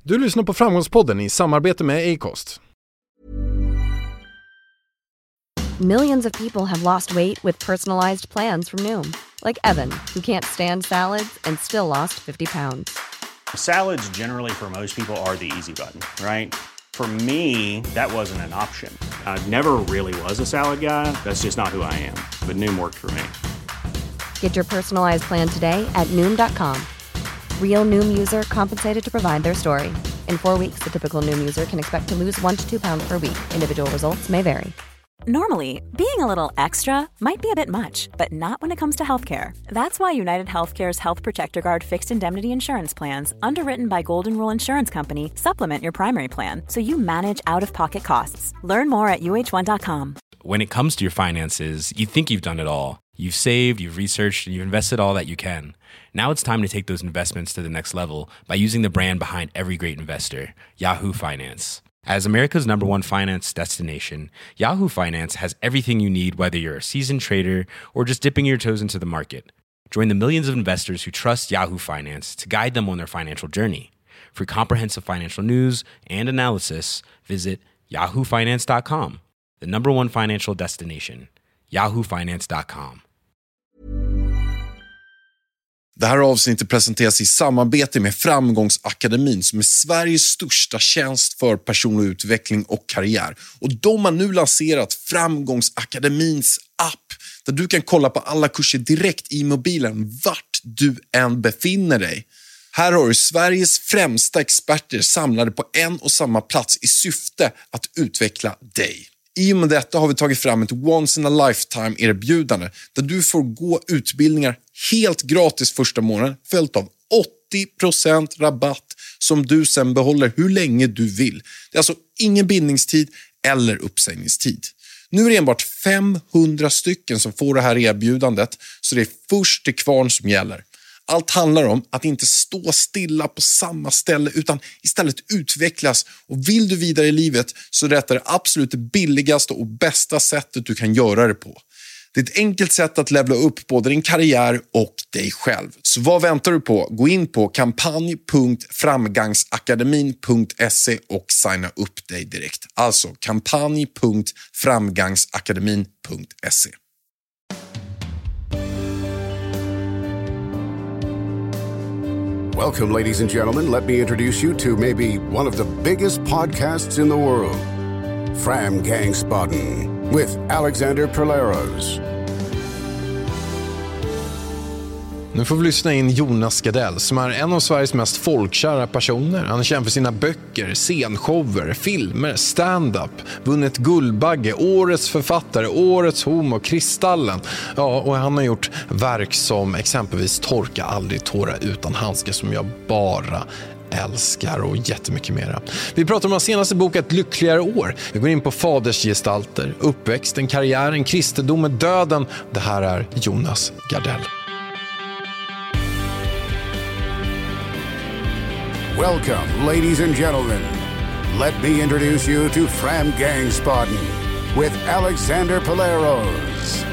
Du lyssnar på Framgångspodden i samarbete med Acast. Millions of people have lost weight with personalized plans from Noom. Like Evan, who can't stand salads and still lost 50 pounds. Salads generally for most people are the easy button, right? For me, that wasn't an option. I never really was a salad guy. That's just not who I am. But Noom worked for me. Get your personalized plan today at Noom.com. Real Noom user compensated to provide their story. In 4 weeks, the typical Noom user can expect to lose 1 to 2 pounds per week. Individual results may vary. Normally, being a little extra might be a bit much, but not when it comes to healthcare. That's why United Healthcare's Health Protector Guard fixed indemnity insurance plans, underwritten by Golden Rule Insurance Company, supplement your primary plan so you manage out-of-pocket costs. Learn more at uh1.com. When it comes to your finances, you think you've done it all. You've saved, you've researched, and you've invested all that you can. Now it's time to take those investments to the next level by using the brand behind every great investor, Yahoo Finance. As America's #1 finance destination, Yahoo Finance has everything you need, whether you're a seasoned trader or just dipping your toes into the market. Join the millions of investors who trust Yahoo Finance to guide them on their financial journey. For comprehensive financial news and analysis, visit yahoofinance.com, the #1 financial destination, yahoofinance.com. Det här avsnittet presenteras i samarbete med Framgångsakademin som är Sveriges största tjänst för personlig utveckling och karriär. Och de har nu lanserat Framgångsakademins app där du kan kolla på alla kurser direkt i mobilen vart du än befinner dig. Här har du Sveriges främsta experter samlade på en och samma plats i syfte att utveckla dig. I och med detta har vi tagit fram ett once in a lifetime erbjudande där du får gå utbildningar helt gratis första månaden följt av 80% rabatt som du sen behåller hur länge du vill. Det är alltså ingen bindningstid eller uppsägningstid. Nu är det enbart 500 stycken som får det här erbjudandet så det är först till kvarn som gäller. Allt handlar om att inte stå stilla på samma ställe utan istället utvecklas. Och vill du vidare i livet så är detta det absolut billigaste och bästa sättet du kan göra det på. Det är ett enkelt sätt att levla upp både din karriär och dig själv. Så vad väntar du på? Gå in på kampanj.framgangsakademin.se och signa upp dig direkt. Alltså kampanj.framgangsakademin.se. Welcome, ladies and gentlemen. Let me introduce you to maybe one of the biggest podcasts in the world, Framgangspodden, with Alexander Perleros. Nu får vi lyssna in Jonas Gardell som är en av Sveriges mest folkkära personer. Han är känd för sina böcker, scenshower, filmer, stand-up, vunnit Guldbagge, årets författare, årets homo, Kristallen. Ja, och han har gjort verk som exempelvis Torka aldrig tårar utan handskar som jag bara älskar och jättemycket mera. Vi pratar om hans senaste bok Ett lyckligare år. Vi går in på fadersgestalter, uppväxten, karriären, kristendomen, döden. Det här är Jonas Gardell. Welcome, ladies and gentlemen. Let me introduce you to Framgangspodden with Alexander Perleros.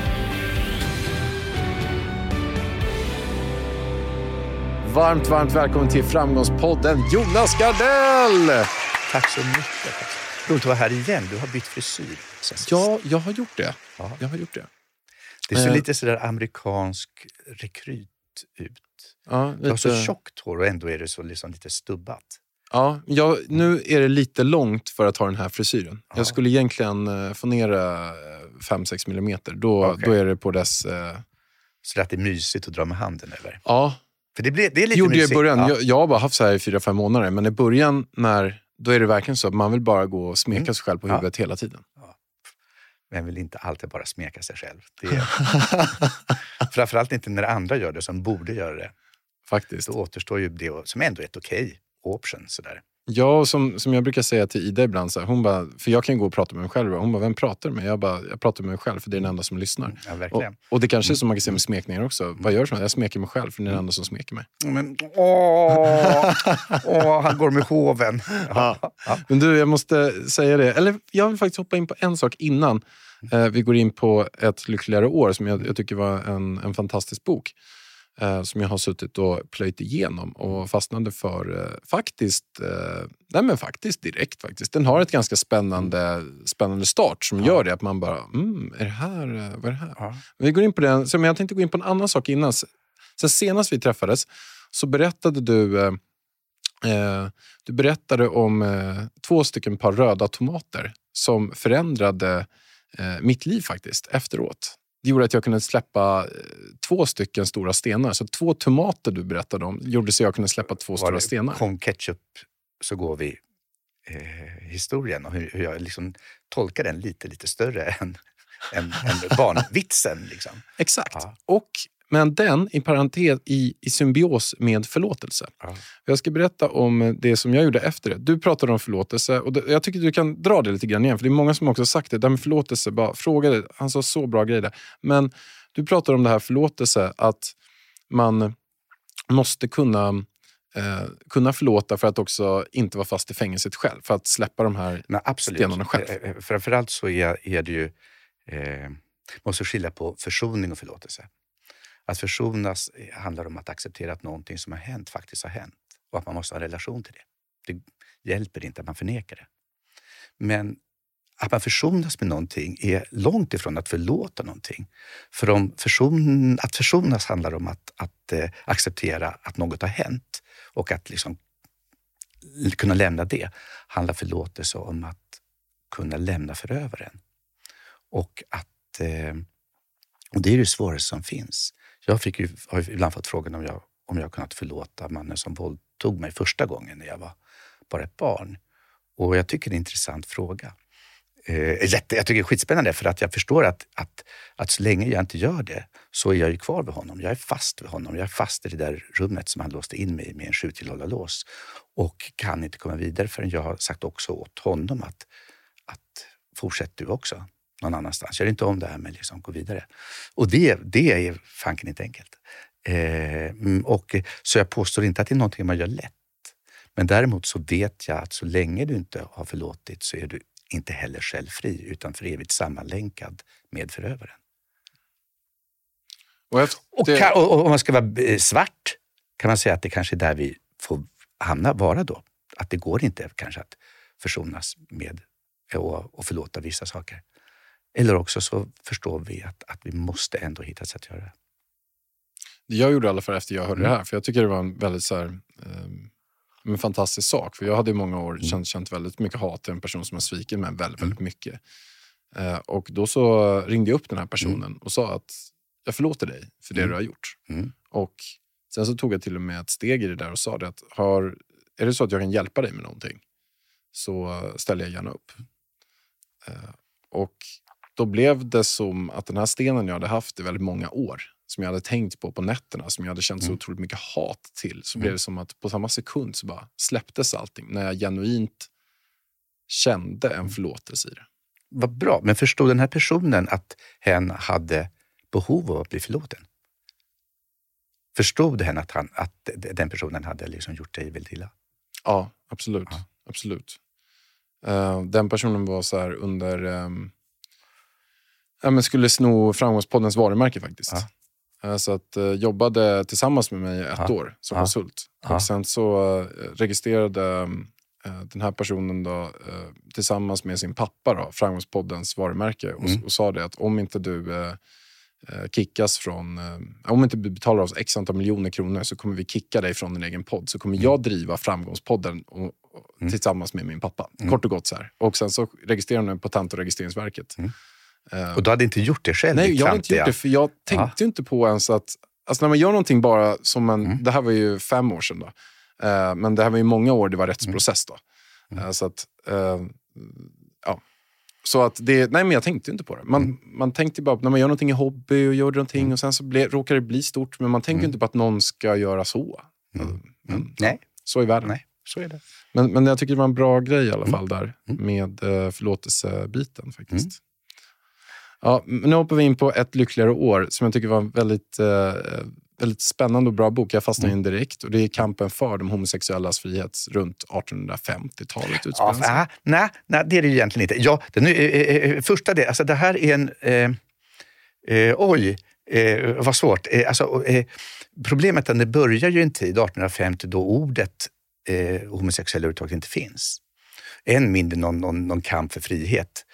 Varmt välkommen till Framgångspodden, Jonas Gardell! Tack så mycket. Roligt att vara här igen. Du har bytt frisyr. Ja, jag har gjort det. Jag har gjort det. Det ser lite sådär amerikansk rekryt ut. Ja, lite... Du har så tjockt hår och ändå är det så liksom lite stubbat. Ja, nu är det lite långt för att ha den här frisyren. Ja. Jag skulle egentligen få ner 5-6 millimeter. Då är det på dess... Så att det är mysigt att dra med handen, eller? Ja. För det är lite gjorde mysigt. Jag i början. Ja. Jag har bara haft så här i 4-5 månader. Men i början, då är det verkligen så att man vill bara gå och smeka sig själv på huvudet hela tiden. Ja. Men vill inte alltid bara smeka sig själv. Det är... Framförallt inte när andra gör det som borde göra det. Faktiskt. Då återstår ju det som ändå är ett okej option sådär. Ja, som jag brukar säga till Ida ibland så här, hon bara, för jag kan gå och prata med mig själv. Hon bara, vem pratar med? Jag pratar med mig själv för det är den enda som lyssnar. Ja, verkligen. Och det kanske är som man kan se med smekningar också. Vad gör så? Jag smeker mig själv för det är den enda som smeker mig. Men han går med hoven. Ja. Men du, jag måste säga det. Eller jag vill faktiskt hoppa in på en sak innan vi går in på Ett lyckligare år som jag tycker var en fantastisk bok. som jag har suttit och plöjt igenom och fastnade för faktiskt direkt faktiskt. Den har ett ganska spännande start som gör det att man bara, vad är det här? Ja. Vi går in på den, så jag tänkte gå in på en annan sak innan. Sen senast vi träffades så berättade du berättade om 2 stycken par röda tomater som förändrade mitt liv faktiskt efteråt. Det gjorde att jag kunde släppa 2 stycken stora stenar. Så 2 tomater du berättade om gjorde så jag kunde släppa 2 stora stenar. Kom ketchup så går vi historien och hur jag liksom tolkar den lite större än barnvitsen. Liksom. Exakt. Ja. Men den i parentes i symbios med förlåtelse. Ja. Jag ska berätta om det som jag gjorde efter det. Du pratade om förlåtelse och jag tycker du kan dra det lite grann igen. För det är många som också sagt det. Det här med förlåtelse, bara frågade. Han sa så bra grejer där. Men du pratade om det här förlåtelse. Att man måste kunna förlåta för att också inte vara fast i fängelset själv. För att släppa de här stenarna själv. Framförallt så är det ju... måste skilja på försoning och förlåtelse. Att försonas handlar om att acceptera att någonting som har hänt faktiskt har hänt. Och att man måste ha en relation till det. Det hjälper inte att man förnekar det. Men att man försonas med någonting är långt ifrån att förlåta någonting. För att försonas handlar om att acceptera att något har hänt. Och att liksom kunna lämna det. Handlar förlåtelse om att kunna lämna förövaren. Och det är det svåraste som finns. Jag har ibland fått frågan om jag kunnat förlåta mannen som våldtog mig första gången när jag var bara ett barn. Och jag tycker det är en intressant fråga. Jag tycker det är skitspännande för att jag förstår att så länge jag inte gör det så är jag ju kvar vid honom. Jag är fast vid honom. Jag är fast i det där rummet som han låste in mig med en 7-tillhållarlås. Och kan inte komma vidare förrän jag har sagt också åt honom att fortsätt du också någon annanstans. Gör inte om det här med liksom gå vidare. Och det är fanken inte enkelt. Så jag påstår inte att det är någonting man gör lätt. Men däremot så vet jag att så länge du inte har förlåtit så är du inte heller själv fri utan för evigt sammanlänkad med förövaren. Och om man ska vara svart kan man säga att det kanske är där vi får vara då. Att det går inte kanske att försonas med och förlåta vissa saker. Eller också så förstår vi att vi måste ändå hitta ett sätt att göra det. Jag gjorde i alla fall efter jag hörde det här. För jag tycker det var en väldigt så här, en fantastisk sak. För jag hade i många år känt väldigt mycket hat till en person som har svikit mig väldigt, väldigt mycket. Och då så ringde jag upp den här personen och sa att jag förlåter dig för det du har gjort. Och sen så tog jag till och med ett steg i det där och sa det att är det så att jag kan hjälpa dig med någonting så ställer jag gärna upp. Och då blev det som att den här stenen jag hade haft i väldigt många år som jag hade tänkt på nätterna, som jag hade känt så otroligt mycket hat till, så blev det som att på samma sekund så bara släpptes allting när jag genuint kände en förlåtelse i det. Vad bra, men förstod den här personen att hen hade behov av att bli förlåten? Förstod hen att den personen hade liksom gjort dig väldigt illa? Ja, absolut. Ja. Absolut. Den personen var så här under... men skulle sno Framgångspoddens varumärke faktiskt. Så att jobbade tillsammans med mig ett år som konsult. Och sen så registrerade den här personen då tillsammans med sin pappa då, Framgångspoddens varumärke och sa det att om inte du kickas från, om inte du betalar oss x antal miljoner kronor så kommer vi kicka dig från din egen podd. Så kommer jag driva Framgångspodden tillsammans med min pappa. Kort och gott så här. Och sen så registrerade den Patent- och registreringsverket. Och du hade inte gjort det själv? Nej, jag hade inte gjort det för jag tänkte ju inte på ens att alltså när man gör någonting bara som det här var ju 5 år sedan då. Men det här var ju många år det var rättsprocess då. Så att så att det, nej men jag tänkte inte på det. Man tänkte bara när man gör någonting i hobby och gör någonting och sen så råkar det bli stort men man tänker inte på att någon ska göra så. Nej. Så är världen. Nej, så är det. Men jag tycker det var en bra grej i alla fall där med förlåtelsebiten faktiskt. Ja, nu hoppar vi in på Ett lyckligare år som jag tycker var en väldigt, väldigt spännande och bra bok. Jag fastnade in direkt och det är kampen för de homosexuellas frihet runt 1850-talet. Nej, det är det egentligen inte. Ja, första det, alltså det här är en... Vad svårt. Problemet är att det börjar ju en tid, 1850, då ordet homosexuell överhuvudtaget inte finns. Än mindre någon kamp för frihet.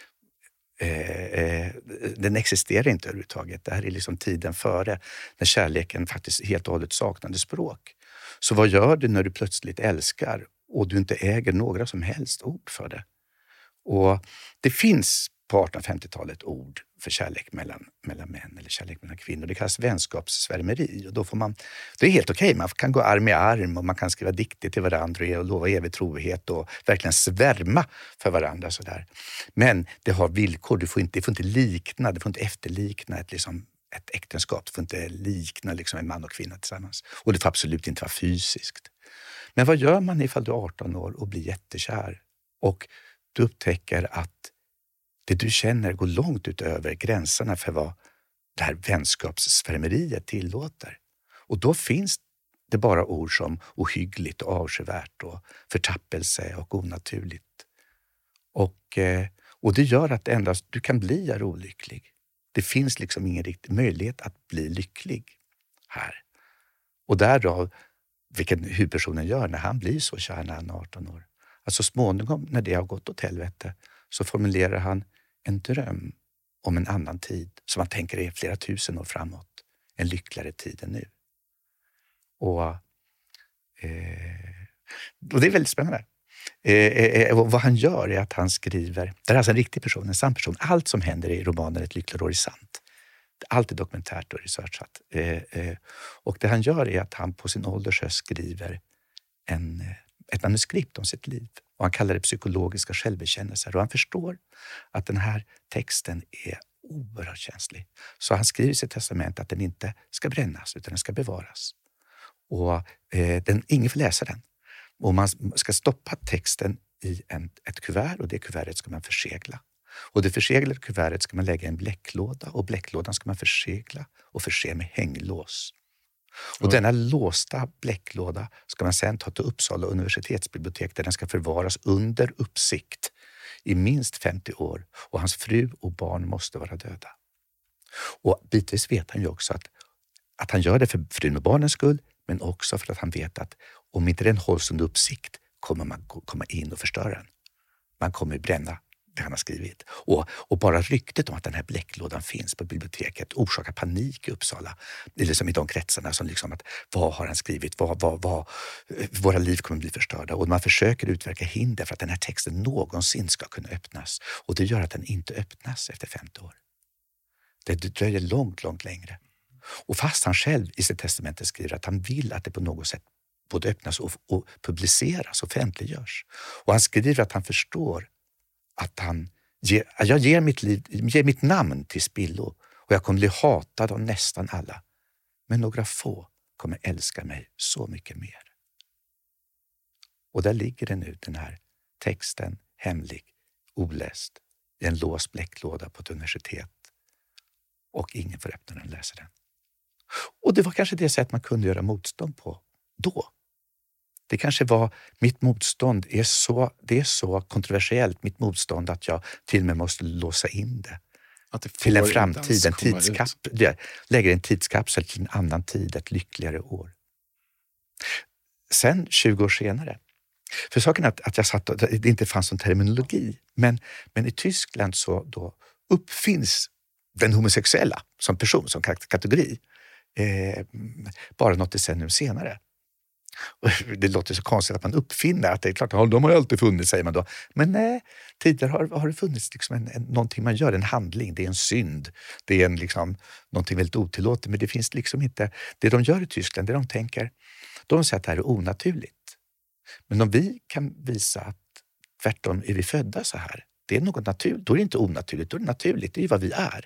Den existerar inte överhuvudtaget. Det här är liksom tiden före, när kärleken faktiskt helt och hållet saknade språk. Så vad gör du när du plötsligt älskar och du inte äger några som helst ord för det? Och det finns på 1850-talet ord för kärlek mellan män eller kärlek mellan kvinnor. Det kallas vänskapssvärmeri. Och då får man, det är helt okej. Man kan gå arm i arm och man kan skriva dikter till varandra och lova evig trohet och verkligen svärma för varandra. Sådär. Men det har villkor. Det får inte efterlikna ett äktenskap. Det får inte likna liksom en man och kvinna tillsammans. Och det får absolut inte vara fysiskt. Men vad gör man ifall du är 18 år och blir jättekär? Och du upptäcker att det du känner går långt utöver gränserna för vad det här vänskapssvärmeriet tillåter. Och då finns det bara ord som ohyggligt och avskyvärt och förtappelse och onaturligt. Och det gör att endast du kan bli olycklig. Det finns liksom ingen riktig möjlighet att bli lycklig här. Och därav, vilket huvudpersonen gör när han blir så kär när han är 18 år. Alltså småningom när det har gått åt helvete så formulerar han en dröm om en annan tid som man tänker är flera tusen år framåt. En lyckligare tid än nu. Och det är väldigt spännande. Och vad han gör är att han skriver, det är alltså en riktig person, en sann person. Allt som händer i romanen Ett lyckligare år är sant. Allt är dokumentärt och researchat. Och det han gör är att han på sin ålders höst skriver ett manuskript om sitt liv. Och han kallar det psykologiska självbekännelser. Och han förstår att den här texten är oerhört känslig. Så han skriver i sitt testament att den inte ska brännas utan den ska bevaras. Och ingen får läsa den. Och man ska stoppa texten i ett kuvert och det kuvertet ska man försegla. Och det förseglade kuvertet ska man lägga i en bläcklåda och bläcklådan ska man försegla och förse med hänglås. Och denna låsta bläcklåda ska man sedan ta till Uppsala universitetsbibliotek där den ska förvaras under uppsikt i minst 50 år och hans fru och barn måste vara döda. Och bitvis vet han ju också att han gör det för frun och barnens skull men också för att han vet att om inte den hålls under uppsikt kommer man komma in och förstöra den. Man kommer bränna det han har skrivit. Och bara ryktet om att den här bläcklådan finns på biblioteket orsakar panik i Uppsala. Liksom i de kretsarna som liksom att vad har han skrivit? Våra liv kommer bli förstörda. Och man försöker utverka hinder för att den här texten någonsin ska kunna öppnas. Och det gör att den inte öppnas efter 50 år. Det dröjer långt, långt längre. Och fast han själv i sitt testamente skriver att han vill att det på något sätt både öppnas och publiceras, offentliggörs. Och han skriver att han förstår att jag ger mitt namn till spillo och jag kommer bli hatad av nästan alla. Men några få kommer älska mig så mycket mer. Och där ligger det nu, den här texten, hemlig, oläst, i en låst bläcklåda på ett universitet. Och ingen får öppna den och läsa den. Och det var kanske det sätt man kunde göra motstånd på då. Det kanske var mitt motstånd det är så kontroversiellt, mitt motstånd att jag till och med måste låsa in det. Till en framtid, lägger en tidskapsel till en annan tid, ett lyckligare år. Sen 20 år senare, för saken är att jag satt och det inte fanns någon terminologi, men i Tyskland så då uppfinns den homosexuella som person, som kategori, bara något decennium senare. Det låter så konstigt att man uppfinner att det är klart att de har alltid funnits, säger man då. Men nej, tidigare har det funnits liksom någonting man gör, en handling, det är en synd. Det är någonting väldigt otillåtet, men det finns liksom inte. Det de gör i Tyskland, det de tänker, de säger att det här är onaturligt. Men om vi kan visa att tvärtom är vi födda så här, det är något naturligt, då är det inte onaturligt, då är det naturligt, det är vad vi är.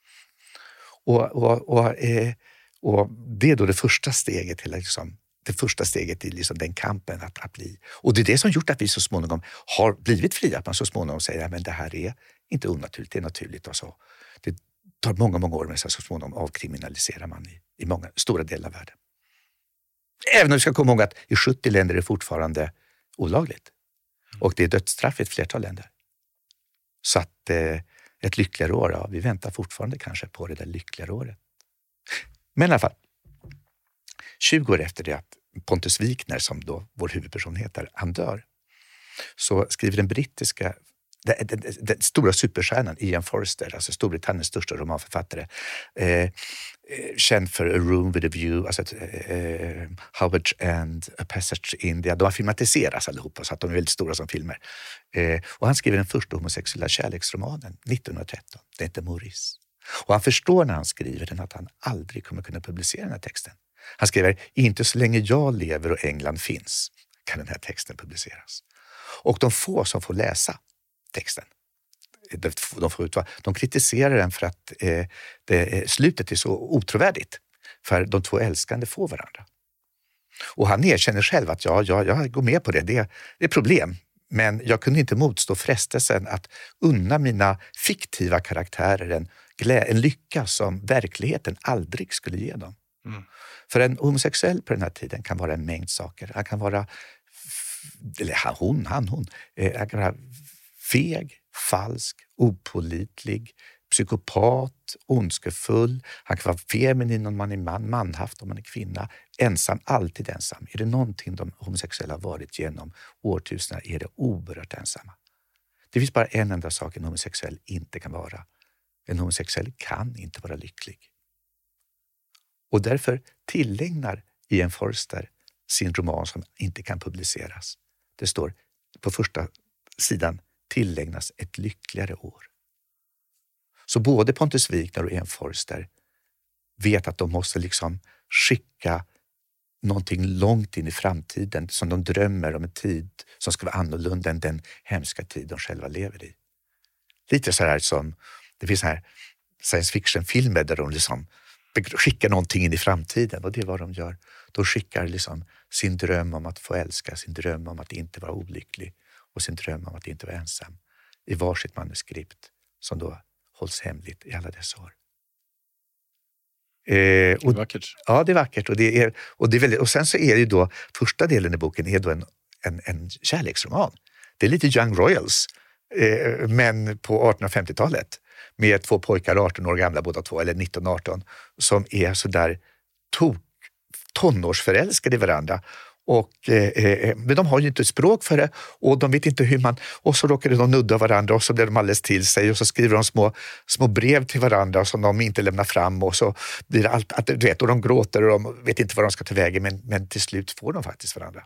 Och det är då det första steget till det första steget i den kampen att bli. Och det är det som gjort att vi så småningom har blivit fria. Att man så småningom säger att det här är inte onaturligt, det är naturligt. Och så. Det tar många, många år, men så småningom avkriminaliserar man i många stora delar av världen. Även om vi ska komma ihåg att i 70 länder är det fortfarande olagligt. Och det är dödsstraff i ett flertal länder. Så att ett lyckligare år, vi väntar fortfarande kanske på det där lyckligare året. Men i alla fall, 20 år efter det att Pontus Wikner, som då vår huvudperson heter, han dör, så skriver den brittiska, den stora superstjärnan Ian Forster, alltså Storbritanniens största romanförfattare, känd för A Room with a View, alltså Howard's End, A Passage to India. De har filmatiserats allihopa, så att de är väldigt stora som filmer. Och han skriver den första homosexuella kärleksromanen 1913. Det heter Maurice. Och han förstår när han skriver den att han aldrig kommer kunna publicera den här texten. Han skriver, inte så länge jag lever och England finns kan den här texten publiceras. Och de få som får läsa texten, de kritiserar den för att slutet är så otrovärdigt. För de två älskande får varandra. Och han erkänner själv att jag går med på det. Det är problem. Men jag kunde inte motstå frestelsen att unna mina fiktiva karaktärer en lycka som verkligheten aldrig skulle ge dem. Mm. För en homosexuell på den här tiden kan vara en mängd saker. Han kan vara hon kan vara feg, falsk, opålitlig, psykopat, ondskefull. Han kan vara feminin om man är man, manhaft om man är kvinna, ensam, alltid ensam. Är det någonting de homosexuella har varit genom årtusenden är det oerhört ensamma. Det finns bara en enda sak en homosexuell inte kan vara. En homosexuell kan inte vara lycklig. Och därför tillägnar Ian Forster sin roman som inte kan publiceras. Det står på första sidan, tillägnas ett lyckligare år. Så både Pontus Wikner och Ian Forster vet att de måste liksom skicka någonting långt in i framtiden som de drömmer om en tid som ska vara annorlunda än den hemska tid de själva lever i. Lite så här som, det finns här science fiction-filmer där de liksom skickar någonting in i framtiden, och det är vad de gör. De skickar liksom sin dröm om att få älska, sin dröm om att inte vara olycklig och sin dröm om att inte vara ensam i varsitt manuskript som då hålls hemligt i alla dessa år. Det är vackert. Ja, det är vackert. Och det är väldigt, och sen så är det ju då, första delen i boken är då en kärleksroman. Det är lite Young Royals, men på 1850-talet. Med två pojkar, 18 år gamla båda två, eller 19-18, som är så där tonårsförälskade i varandra. Men de har ju inte ett språk för det, och de vet inte hur man, och så råkar de nudda varandra och så blir de alldeles till sig och så skriver de små brev till varandra som de inte lämnar fram, och så blir det allt, att du vet, och de gråter och de vet inte vad de ska ta vägen, men till slut får de faktiskt varandra.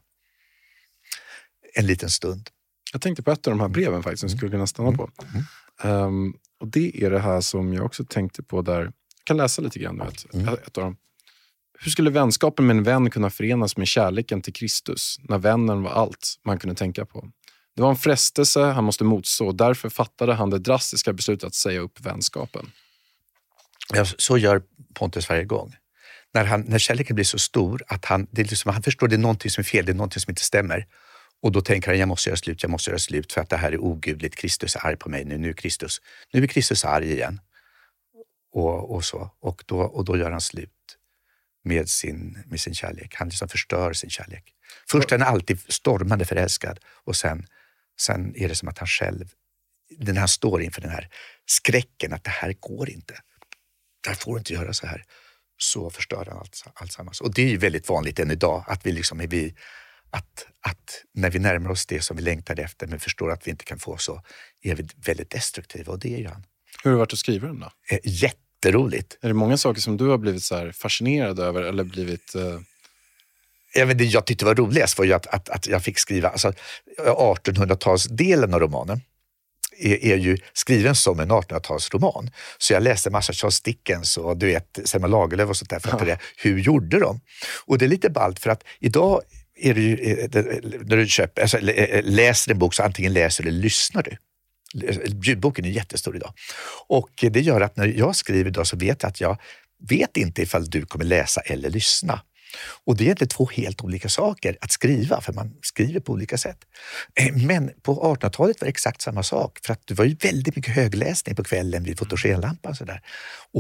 En liten stund. Jag tänkte på ett av de här breven faktiskt som skulle kunna stanna på. Och det är det här som jag också tänkte på där, jag kan läsa lite grann ett av dem. Hur skulle vänskapen med en vän kunna förenas med kärleken till Kristus när vännen var allt man kunde tänka på? Det var en frestelse han måste motstå, och därför fattade han det drastiska beslutet att säga upp vänskapen. Ja, så gör Pontus varje gång. När kärleken blir så stor att han förstår det är någonting som är fel, det är någonting som inte stämmer. Och då tänker han, jag måste göra slut för att det här är ogudligt. Kristus är arg på mig nu är Kristus arg igen. Och så. Och då gör han slut med sin kärlek. Han liksom förstör sin kärlek. Först är han alltid stormande förälskad, och sen är det som att han själv, när han står inför den här skräcken att det här går inte. Det här får inte göra så här. Så förstör han alltsammans. Och det är ju väldigt vanligt än idag att vi liksom att när vi närmar oss det som vi längtar efter men förstår att vi inte kan få, så är vi väldigt destruktiva, och det är ju han. Hur har det varit att skriva den då? Jätteroligt. Är det många saker som du har blivit så här fascinerad över eller blivit... Jag tyckte det var roligast var ju att jag fick skriva, alltså 1800-talsdelen av romanen är ju skriven som en 1800-talsroman. Så jag läste massa Charles Dickens och du vet Selma Lagerlöf och sånt där för att hur gjorde de? Och det är lite ballt för att idag är det ju, när du köper, alltså, läser en bok så antingen läser eller lyssnar du. Ljudboken är jättestor idag. Och det gör att när jag skriver idag så vet jag att jag vet inte ifall du kommer läsa eller lyssna. Och det är inte två helt olika saker att skriva, för man skriver på olika sätt. Men på 1800-talet var det exakt samma sak, för att det var ju väldigt mycket högläsning på kvällen vid fotogenlampan så där.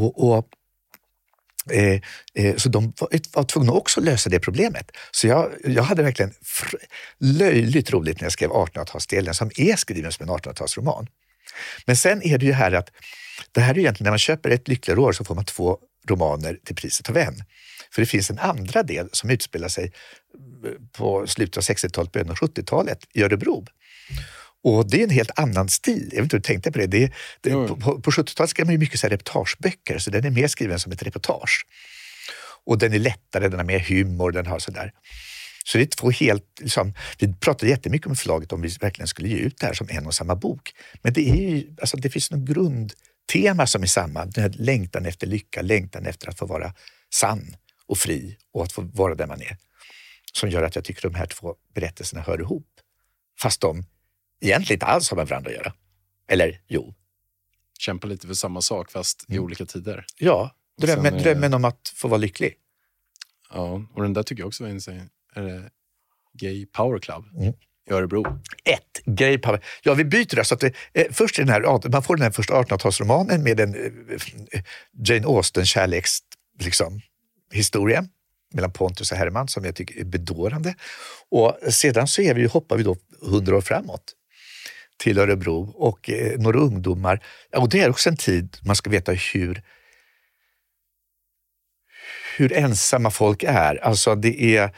Så de var tvungna också att lösa det problemet. Så jag hade verkligen löjligt roligt när jag skrev 1800-talsdelen, som är skriven som en 1800-talsroman. Men sen är det ju här att det här är ju egentligen, när man köper ett lyckligare år så får man 2 romaner till priset av en. För det finns en andra del som utspelar sig på slutet av 60-talet, början av 70-talet i Örebro. Och det är en helt annan stil. Jag vet inte hur du tänkte på det. På 70-talet skrev man ju mycket så här reportageböcker, så den är mer skriven som ett reportage. Och den är lättare, den har mer humor, den har sådär. Så det är två helt, liksom, vi pratade jättemycket om förslaget om vi verkligen skulle ge ut det här som en och samma bok. Men det är ju, alltså det finns någon grundtema som är samma. Den här längtan efter lycka, längtan efter att få vara sann och fri och att få vara där man är. Som gör att jag tycker de här två berättelserna hör ihop. Fast de egentligen inte alls har med varandra att göra. Eller jo. Kämpa lite för samma sak fast i olika tider. Ja, drömmen om att få vara lycklig. Ja, och den där tycker jag också var inne är det Gay Power Club i Örebro. Gay Power. Ja, vi byter det så att först är den här, man får den här första 1800-talsromanen med en Jane Austen kärleks liksom, historia mellan Pontus och Herman som jag tycker är bedårande. Och sedan så hoppar vi då 100 år framåt till Örebro och några ungdomar. Och det är också en tid man ska veta hur ensamma folk är. Alltså det är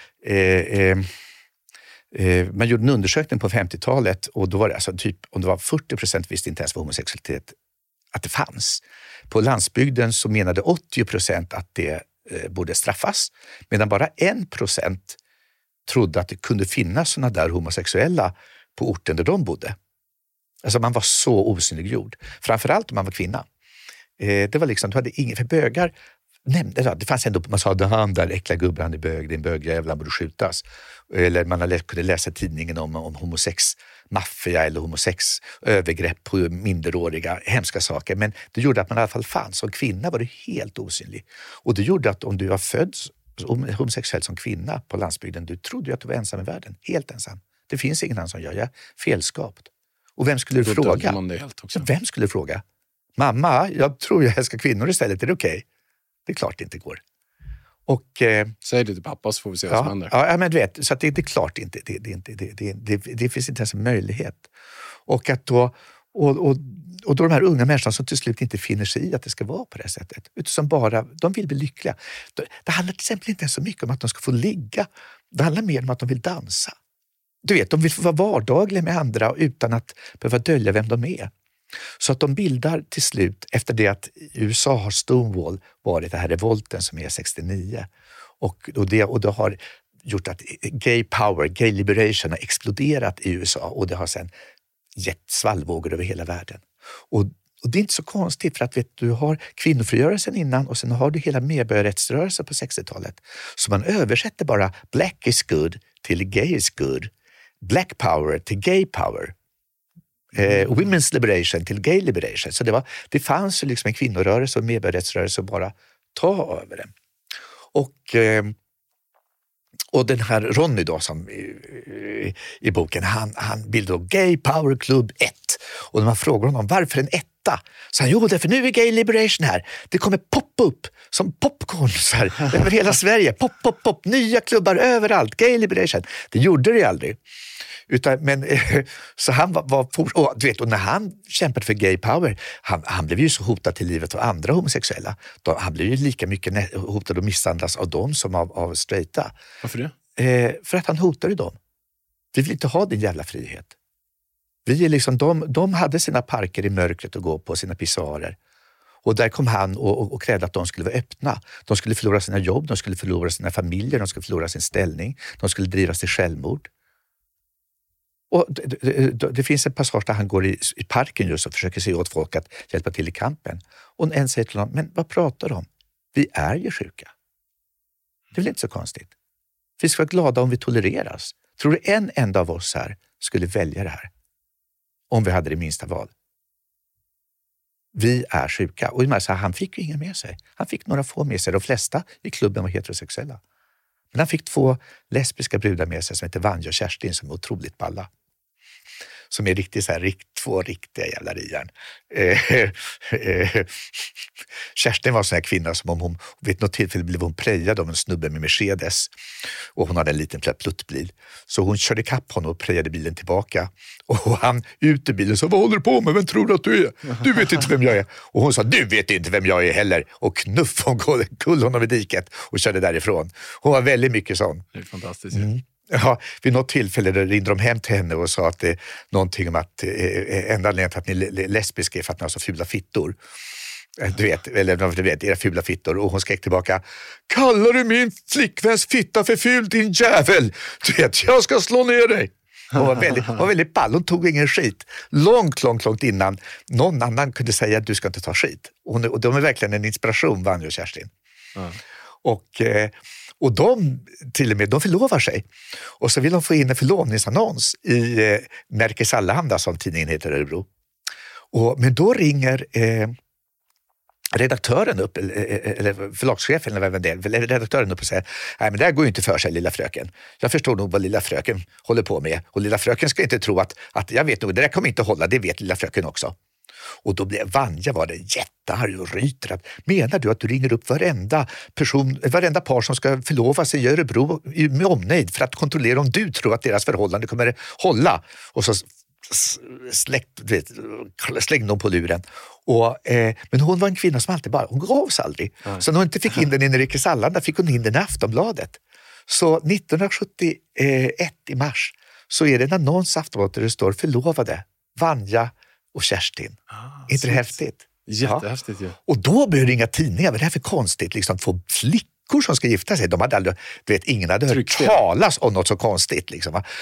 man gjorde en undersökning på 50-talet och då var det alltså typ, om det var 40% visste inte ens vad homosexualitet att det fanns. På landsbygden så menade 80% att det borde straffas, medan bara 1% trodde att det kunde finnas såna där homosexuella på orten där de bodde. Alltså man var så osynliggjord. Framförallt om man var kvinna. Det var liksom, du hade ingen, för bögar nämnde, det fanns ändå, man sa han där äckla gubben, han är bög, det är en bögjävel, han borde skjutas. Eller man kunde läsa tidningen om homosexmaffia eller övergrepp på minderåriga, hemska saker. Men det gjorde att man i alla fall fanns. Som kvinna var du helt osynlig. Och det gjorde att om du var född homosexuell som kvinna på landsbygden, du trodde ju att du var ensam i världen. Helt ensam. Det finns ingen annan som gör. Felskapt. Och vem skulle du fråga? Vem skulle du fråga? Mamma, jag tror jag älskar kvinnor istället. Är det okej? Det är klart det inte går. Och, säg det till pappa så får vi se vad som händer. Ja, men du vet, så att det är klart inte. Det finns inte ens en möjlighet. Och att då de här unga människorna som till slut inte finner sig i att det ska vara på det sättet. Utan som bara, de vill bli lyckliga. Det handlar till exempel inte så mycket om att de ska få ligga. Det handlar mer om att de vill dansa. Du vet, de vill få vara vardagliga med andra utan att behöva dölja vem de är. Så att de bildar till slut, efter det att USA har Stonewall varit det här revolten som är 69. Och det har gjort att gay power, gay liberation har exploderat i USA och det har sen gett svallvågor över hela världen. Och det är inte så konstigt för att du har kvinnofrigörelsen innan och sen har du hela medborgarrättsrörelsen på 60-talet. Så man översätter bara black is good till gay is good, black power till gay power. Women's liberation till gay liberation. Så det fanns ju liksom en kvinnorörelse och medborgarrättsrörelse att bara ta över den. Och den här Ronny då som i boken, han bildade Gay Power Club 1. Och när man frågar honom varför en etta, så han, därför nu är Gay Liberation här. Det kommer poppa upp som popcorn så här, över hela Sverige. Pop, nya klubbar överallt. Gay Liberation. Det gjorde det aldrig. Så han och du vet, och när han kämpade för gay power, han blev ju så hotad till livet av andra homosexuella. Han blev ju lika mycket hotad och misshandlas av dem som av straighta. Varför det? För att han hotade dem. Vi vill inte ha din jävla frihet. Vi är liksom, de hade sina parker i mörkret att gå på, sina pissoarer. Och där kom han och krävde att de skulle vara öppna. De skulle förlora sina jobb, de skulle förlora sina familjer, de skulle förlora sin ställning, de skulle drivas till självmord. Och det finns en passage där han går i parken just och försöker se åt folk att hjälpa till i kampen. Och en säger till honom, men vad pratar de om? Vi är ju sjuka. Det är väl inte så konstigt. Vi ska vara glada om vi tolereras. Tror du en enda av oss här skulle välja det här? Om vi hade det minsta val. Vi är sjuka. Och han fick ju ingen med sig. Han fick några få med sig. De flesta i klubben var heterosexuella. Men han fick 2 lesbiska brudar med sig som heter Vanja och Kerstin som är otroligt balla. som är riktigt så här, två riktiga jävla rian. Kerstin var en sån här kvinna som om hon vid något tillfälle blev hon prejad av en snubbe med Mercedes och hon hade en liten pluttbil. Så hon körde kapp honom och prejade bilen tillbaka och han ut ur bilen så vad håller du på med? Vem tror du att du är? Du vet inte vem jag är. Och hon sa, du vet inte vem jag är heller. Och knuff hon kull honom i diket och körde därifrån. Hon var väldigt mycket sån. Det är fantastiskt. Ja, vid något tillfälle ringde de hem till henne och sa att det någonting om att enda anledningen till att ni är lesbiska är för att ni har så fula fittor. Du vet, era fula fittor. Och hon skrek tillbaka, kallar du min flickväns fitta för ful, din jävel? Du vet, jag ska slå ner dig. Hon var väldigt ball, hon tog ingen skit. Långt innan någon annan kunde säga att du ska inte ta skit. Och de är verkligen en inspiration, Vanja och Kerstin. Och de till och med, de förlovar sig. Och så vill de få in en förlovningsannons i Nerikes Allehanda, som tidningen heter, Örebro. Men då ringer redaktören upp, eller förlagschefen eller vem det är, redaktören upp och säger, nej men det här går ju inte för sig, lilla fröken. Jag förstår nog vad lilla fröken håller på med. Och lilla fröken ska inte tro att jag vet nog, det där kommer inte hålla, det vet lilla fröken också. Och då blev Vanja var det jättearg och ryter att, menar du att du ringer upp varenda par som ska förlova sig i Örebro med omnejd för att kontrollera om du tror att deras förhållande kommer hålla? Och så slängde de på luren. Men hon var en kvinna som alltid hon gav sig aldrig. Så när hon inte fick in den i Nerikes Allehanda fick hon in den i Aftonbladet. Så 1971 i mars så är det en annons i Aftonbladet där det står förlovade Vanja och Kerstin. Inte det häftigt? Jättehäftigt, ja. Och då började ringa tidningar. Vad är det här för konstigt? Liksom, två flickor som ska gifta sig. De hade aldrig, ingen hade hört talas om något så konstigt. Liksom, va?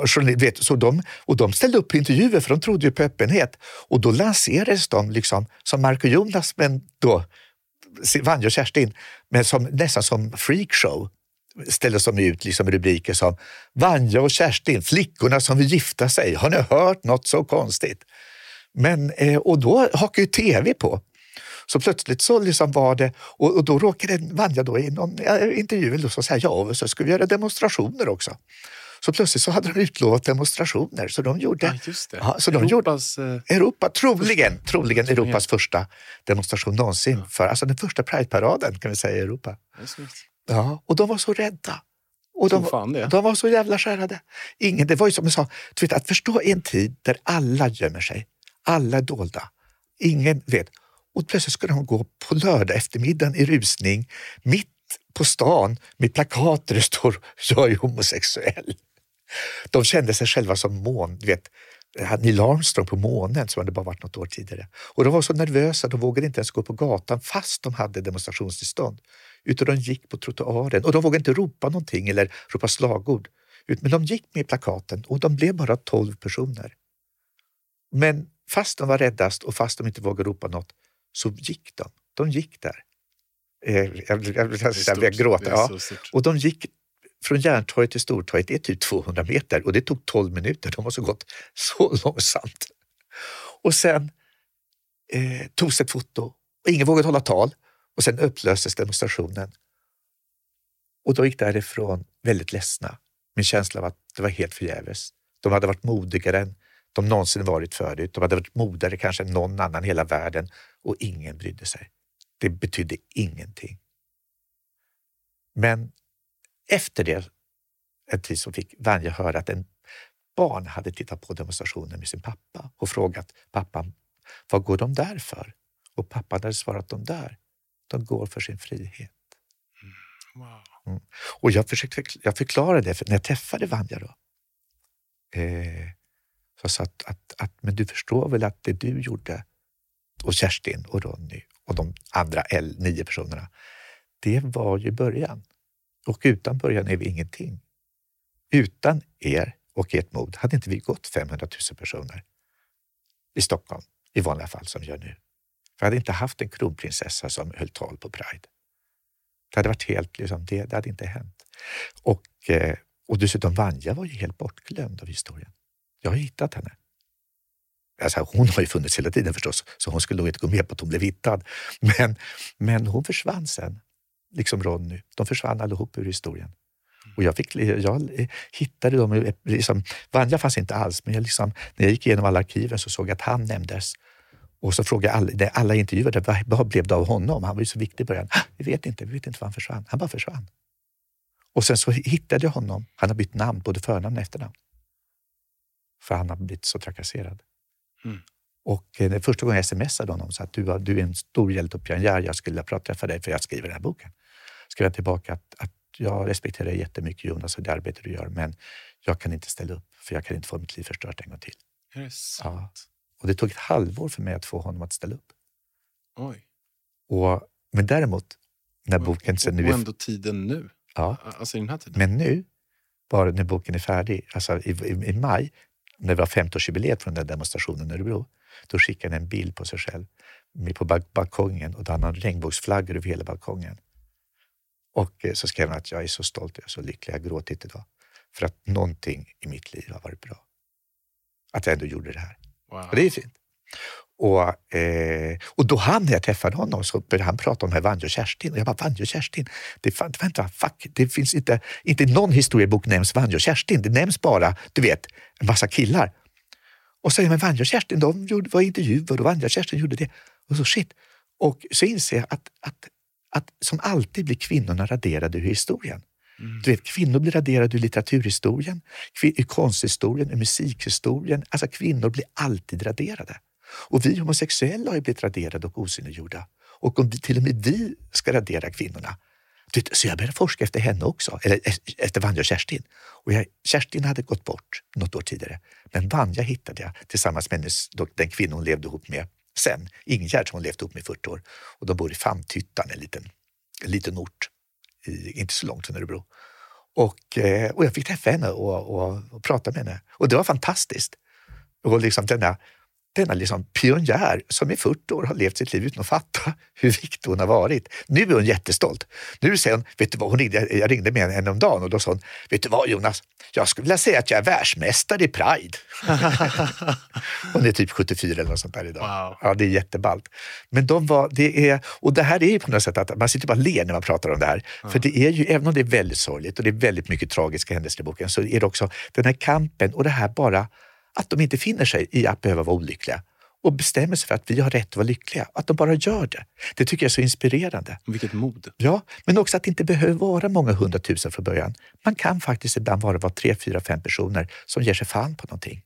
De ställde upp på intervjuer för de trodde ju på öppenhet. Och då lanserades de liksom, som Mark och Jonas, men då Vanja och Kerstin, men nästan som freakshow. Ställdes de ut liksom rubriker som Vanja och Kerstin, flickorna som vill gifta sig. Har ni hört något så konstigt? Men, och då hakade ju tv på. Så plötsligt så liksom var det, och då råkade Vanja då i någon intervju så säga, ja, så ska vi göra demonstrationer också. Så plötsligt så hade de utlovat demonstrationer. Så de gjorde, ja, just det. Så de troligen Europas första demonstration någonsin. Alltså den första Pride-paraden kan vi säga i Europa. Ja, och de var så rädda. Och de var så jävla skärrade. Det var ju som jag sa, du vet, att förstå en tid där alla gömmer sig. Alla är dolda. Ingen vet. Och plötsligt skulle de gå på lördag eftermiddagen i rusning mitt på stan med plakat där det står jag är homosexuell. De kände sig själva som Neil Armstrong på månen som hade bara varit något år tidigare. Och de var så nervösa, de vågade inte ens gå på gatan fast de hade demonstrationstillstånd. Utan de gick på trottoaren och de vågade inte ropa någonting eller ropa slagord. Men de gick med plakaten och de blev bara 12 personer. Men fast de var räddast och fast de inte vågade ropa något så gick de. De gick där. Jag gråta. Ja. Och de gick från Järntorget till Stortorget, det är typ 200 meter och det tog 12 minuter. De måste ha gått så långsamt. Och sen togs ett foto och ingen vågade hålla tal och sen upplöstes demonstrationen. Och då gick därifrån väldigt ledsna. Min känsla var att det var helt förgäves. De hade varit modigare än de någonsin varit förut. De hade varit modigare kanske än någon annan i hela världen och ingen brydde sig. Det betydde ingenting. Men efter det, en tid så fick Vanja höra att en barn hade tittat på demonstrationen med sin pappa och frågat pappan, vad går de där för? Och pappan hade svarat, de går för sin frihet. Wow. Mm. Och jag förklarade det när jag träffade Vanja då. Så jag sa att men du förstår väl att det du gjorde och Kerstin och Ronny och de andra 9 personerna, det var ju början. Och utan början är vi ingenting. Utan er och ert mod hade inte vi gått 500 000 personer i Stockholm i vanliga fall som gör nu. Vi hade inte haft en kronprinsessa som höll tal på Pride. Det hade varit helt, liksom, det hade inte hänt. Och dessutom Vanja var ju helt bortglömd av historien. Jag har hittat henne. Alltså, hon har ju funnits hela tiden förstås, så hon skulle nog inte gå med på att hon blev hittad. Men hon försvann sen, liksom Ronny. De försvann allihop ur historien. Och jag hittade dem, liksom, Vanja fanns inte alls, men när jag gick igenom alla arkiven så såg jag att han nämndes. Och så frågade alla intervjuade, vad blev det av honom? Han var ju så viktig i början. Vi vet inte var han försvann. Han bara försvann. Och sen så hittade jag honom. Han har bytt namn, både förnamn och efternamn. För han har blivit så trakasserad. Och första gången jag smsade honom så att du är en stor hjältopionjär, jag skulle vilja träffa dig för jag skriver den här boken. Skrev jag tillbaka att jag respekterar jättemycket Jonas och det arbete du gör, men jag kan inte ställa upp för jag kan inte få mitt liv förstört en gång till. Är det sant? Ja. Och det tog ett halvår för mig att få honom att ställa upp. Oj. Men däremot, när boken sen nu... Och ändå tiden nu. Ja. Alltså i den här tiden. Men nu, bara när boken är färdig, alltså i maj, när det var 50-årsjubileet från den demonstrationen i Örebro, då skickade han en bild på sig själv på balkongen och då hade han regnbågsflaggor över hela balkongen. Och så skrev han att jag är så stolt och jag är så lycklig, jag gråtit idag. För att någonting i mitt liv har varit bra. Att jag ändå gjorde det här. Wow. Och det är fint. Och då när jag träffade honom så började han prata om Vanja och Kerstin. Och jag bara, Vanja och Kerstin? Det finns inte någon historiebok nämns Vanja och Kerstin. Det nämns bara, du vet, en massa killar. Och så säger man, Vanja och Kerstin, de var intervjuer och Vanja och Kerstin gjorde det. Och så shit. Och så inser jag att som alltid blir kvinnorna raderade ur historien. Du vet, kvinnor blir raderade ur litteraturhistorien, ur konsthistorien, ur musikhistorien. Alltså kvinnor blir alltid raderade. Och vi homosexuella har ju blivit raderade och osynliggjorda. Och om till och med vi ska radera kvinnorna. Så jag började forska efter henne också, eller efter Vanja och Kerstin. Och Kerstin hade gått bort något år tidigare. Men Vanja hittade jag tillsammans med den kvinnan hon levde ihop med sen. Ingegärd som hon levde ihop med i 40 år. Och de bor i Famtyttan, en liten ort. Inte så långt från Örebro. Och jag fick träffa henne och prata med henne. Och det var fantastiskt. Och liksom denna liksom pionjär som i 40 år har levt sitt liv utan att fatta hur viktig hon har varit. Nu är hon jättestolt. Nu säger hon, vet du vad, jag ringde med henne om dagen och då sa hon, vet du vad Jonas, jag skulle vilja säga att jag är världsmästare i Pride. Hon är typ 74 eller något sånt där idag. Wow. Ja, det är jätteballt. Men och det här är ju på något sätt att man sitter bara ler när man pratar om det här. För det är ju, även om det är väldigt sorgligt och det är väldigt mycket tragiska händelser i boken, så är det också den här kampen och det här bara att de inte finner sig i att behöva vara olyckliga och bestämmer sig för att vi har rätt att vara lyckliga. Att de bara gör det. Det tycker jag är så inspirerande. Vilket mod. Ja, men också att det inte behöver vara många 100 000 från början. Man kan faktiskt ibland vara 3, 4, 5 personer som ger sig fan på någonting.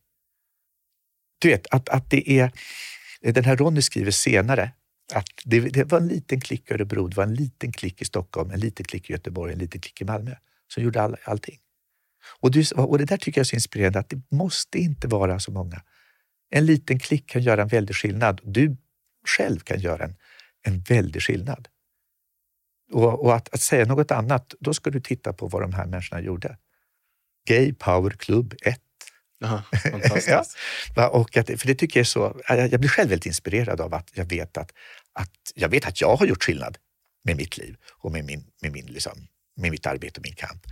Du vet, att det är... Den här Ronny skriver senare att det var en liten klick i Örebro, det var en liten klick i Stockholm, en liten klick i Göteborg, en liten klick i Malmö som gjorde allting. Och det där tycker jag är så inspirerande att det måste inte vara så många. En liten klick kan göra en väldig skillnad. Du själv kan göra en väldig skillnad. Och att säga något annat, då ska du titta på vad de här människorna gjorde. Gay Power Club 1. Aha, fantastiskt. Ja, och för det tycker jag är så... Jag blir själv väldigt inspirerad av att jag vet att jag har gjort skillnad med mitt liv och med mitt arbete och min kamp.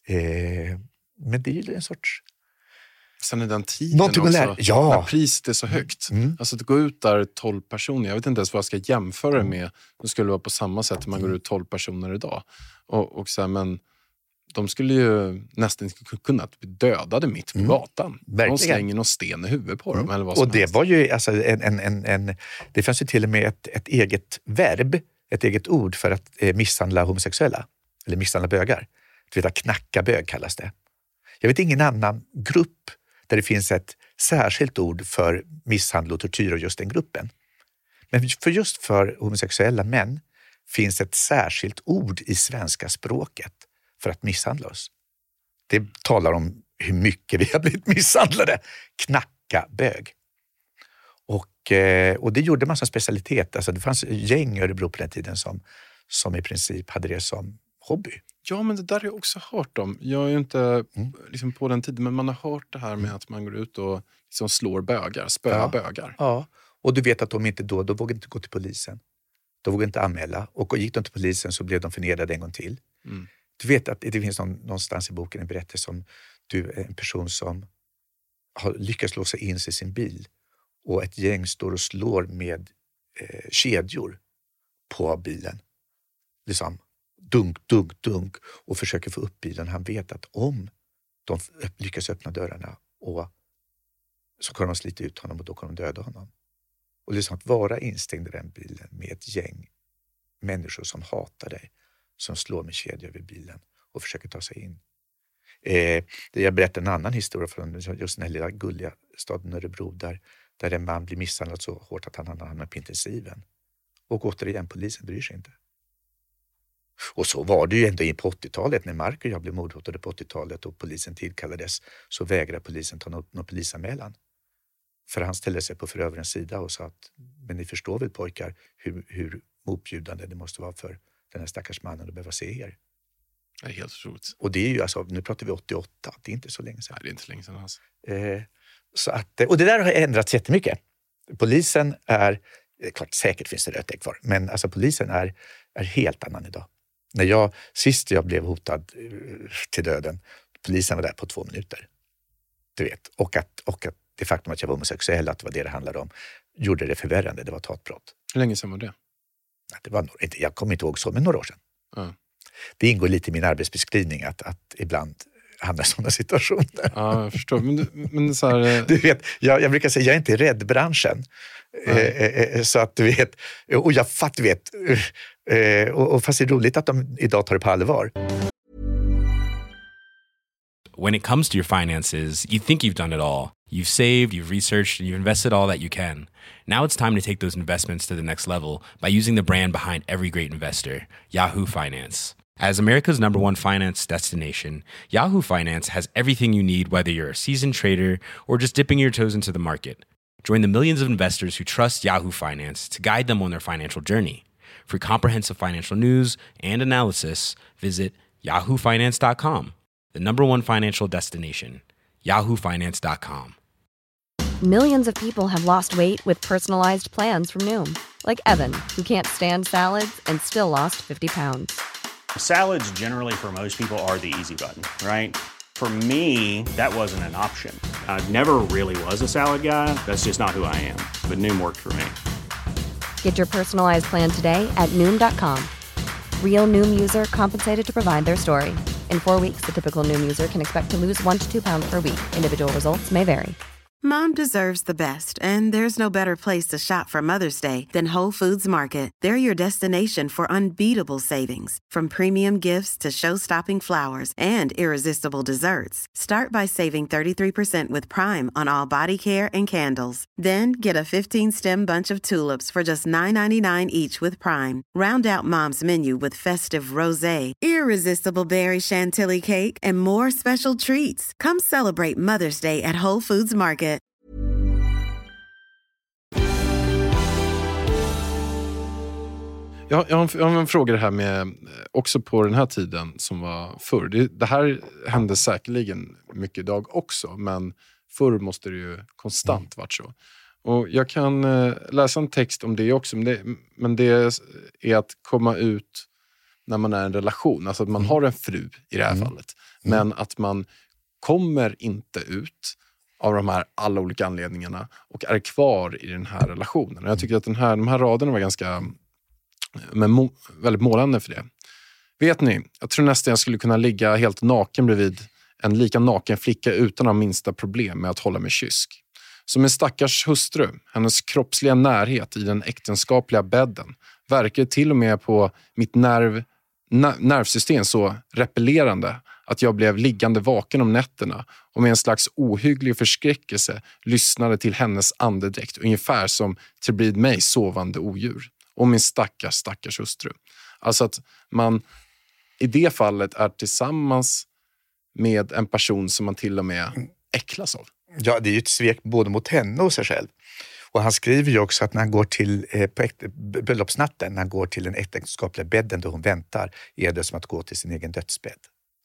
Men det är ju en sorts... Sen i den tiden också, när priset är så högt. Alltså att gå ut där 12 personer, jag vet inte ens vad jag ska jämföra det med. Det skulle vara på samma sätt om man går ut 12 personer idag. Och så här, men de skulle ju nästan kunna bli dödade mitt på gatan. De slänger någon sten i huvudet på dem. Eller vad som och det helst. Var ju alltså det fanns ju till och med ett eget verb, ett eget ord för att misshandla homosexuella. Eller misshandla bögar. Du vet, knacka bög kallas det. Jag vet ingen annan grupp där det finns ett särskilt ord för misshandel och tortyr av just den gruppen. Men för homosexuella män finns ett särskilt ord i svenska språket för att misshandla oss. Det talar om hur mycket vi har blivit misshandlade. Knacka bög. Och det gjorde man som specialitet. Alltså det fanns gäng i Örebro på den tiden som i princip hade det som hobby. Ja, men det där har jag också hört om. Jag är ju inte liksom på den tiden, men man har hört det här med att man går ut och liksom slår bögar, spöar bögar. Ja, och du vet att de inte då vågade inte gå till polisen. De vågade inte anmäla. Och gick de till polisen så blev de förnedrade en gång till. Du vet att det finns någonstans i boken en berättelse om en person som har lyckats låsa in sig i sin bil och ett gäng står och slår med kedjor på bilen. Liksom. dunk och försöker få upp bilen. Han vet att om de lyckas öppna dörrarna och så kan de slita ut honom och då kan de döda honom. Och liksom att vara instängd i den bilen med ett gäng människor som hatar dig, som slår med kedjor över bilen och försöker ta sig in. Jag berättar en annan historia från just den här lilla gulliga staden Örebro där en man blir misshandlad så hårt att han hamnar på intensiven. Och återigen, polisen bryr sig inte. Och så var det ju ändå in på 80-talet när Mark och jag blev mordhotade på 80-talet och polisen tillkallades, så vägrade polisen ta någon polisanmälan. För han ställde sig på förövarens sida och sa att men ni förstår väl pojkar hur motbjudande det måste vara för den här stackars mannen att behöva se er. Det är helt otroligt. Och det är ju alltså, nu pratar vi 88, det är inte så länge sedan. Nej, det är inte så länge sedan alltså. Så att, och det där har ändrats jättemycket. Polisen är, klart säkert finns det rötägg kvar, men alltså polisen är helt annan idag. När sist jag blev hotad till döden, polisen var där på 2 minuter. Du vet, och att det faktum att jag var homosexuell, att det var det handlade om, gjorde det förvärrande. Det var ett hatbrott. Hur länge sedan var det? Det var, jag kommer inte ihåg så, men några år sedan. Ja. Det ingår lite i min arbetsbeskrivning att ibland hamnar i sådana situationer. Ja, jag förstår. Men så här... Du vet, jag brukar säga, jag är inte rädd branschen. Så att du vet, och jag vet, och fast det är roligt att de idag tar det på allvar. When it comes to your finances, you think you've done it all. You've saved, you've researched, and you've invested all that you can. Now it's time to take those investments to the next level by using the brand behind every great investor, Yahoo Finance. As America's #1 finance destination, Yahoo Finance has everything you need, whether you're a seasoned trader or just dipping your toes into the market. Join the millions of investors who trust Yahoo Finance to guide them on their financial journey. For comprehensive financial news and analysis, visit yahoofinance.com. The #1 financial destination, yahoofinance.com. Millions of people have lost weight with personalized plans from Noom. Like Evan, who can't stand salads and still lost 50 pounds. Salads generally for most people are the easy button, right? For me, that wasn't an option. I never really was a salad guy. That's just not who I am. But Noom worked for me. Get your personalized plan today at Noom.com. Real Noom user compensated to provide their story. In 4 weeks, the typical Noom user can expect to lose 1 to 2 pounds per week. Individual results may vary. Mom deserves the best, and there's no better place to shop for Mother's Day than Whole Foods Market. They're your destination for unbeatable savings, from premium gifts to show-stopping flowers and irresistible desserts. Start by saving 33% with Prime on all body care and candles. Then get a 15-stem bunch of tulips for just $9.99 each with Prime. Round out Mom's menu with festive rosé, irresistible berry chantilly cake, and more special treats. Come celebrate Mother's Day at Whole Foods Market. Jag har en fråga här med, också på den här tiden som var förr. Det här hände säkerligen mycket idag också, men förr måste det ju konstant varit så. Och jag kan läsa en text om det också, men det är att komma ut när man är i en relation. Alltså att man har en fru i det här fallet, men att man kommer inte ut av de här alla olika anledningarna och är kvar i den här relationen. Och jag tycker att de här raderna var ganska väldigt målande för det. Vet ni, jag tror nästan jag skulle kunna ligga helt naken bredvid en lika naken flicka utan att ha minsta problem med att hålla mig kysk. Som en stackars hustru, hennes kroppsliga närhet i den äktenskapliga bädden verkar till och med på mitt nervsystem så repellerande att jag blev liggande vaken om nätterna och med en slags ohygglig förskräckelse lyssnade till hennes andedräkt, ungefär som till brid mig sovande odjur. Och min stackars hustru. Alltså att man i det fallet är tillsammans med en person som man till och med äcklas av. Ja, det är ju ett svek både mot henne och sig själv. Och han skriver ju också att när han går till bröllopsnatten, när han går till den äktenskapliga bädden där hon väntar, är det som att gå till sin egen dödsbädd.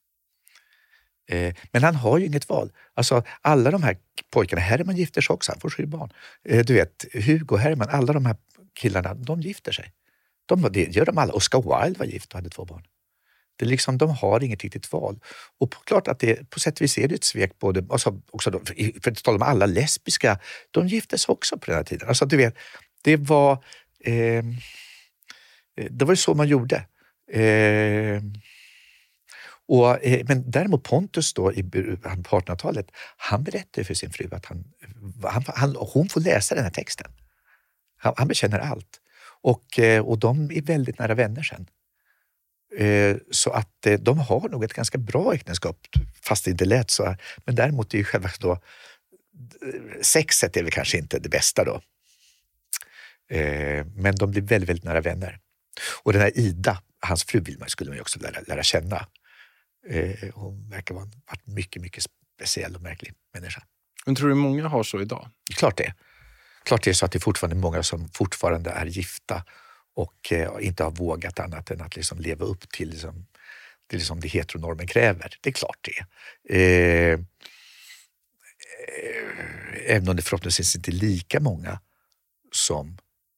Men han har ju inget val. Alltså alla de här pojkarna, Herman gifter sig också, han får 7 barn. Du vet, Hugo, Herman, alla de här killarna, de gifter sig. Det gör de alla. Oscar Wilde var gift och hade 2 barn. Det är liksom, de har inget riktigt val. Och klart att det på sätt och vis är det ett svek både, alltså också då, för att tala om alla lesbiska, de gifte sig också på den här tiden. Alltså du vet, det var ju så man gjorde. Men däremot Pontus då på 1800-talet, han berättade för sin fru att hon får läsa den här texten. Han bekänner allt. Och de är väldigt nära vänner sen. Så att de har nog ett ganska bra äktenskap, fast det inte lät så. Men däremot är ju själva då, sexet är väl kanske inte det bästa då. Men de blir väldigt, väldigt nära vänner. Och den här Ida, hans fru skulle man ju också lära känna. Hon verkar vara mycket, mycket speciell och märklig människa. Men tror du många har så idag? Klart det. Klart det är så att det är fortfarande många som fortfarande är gifta och inte har vågat annat än att liksom leva upp till det heteronormen kräver. Det är klart det. Även om det förhoppningsvis inte är lika många som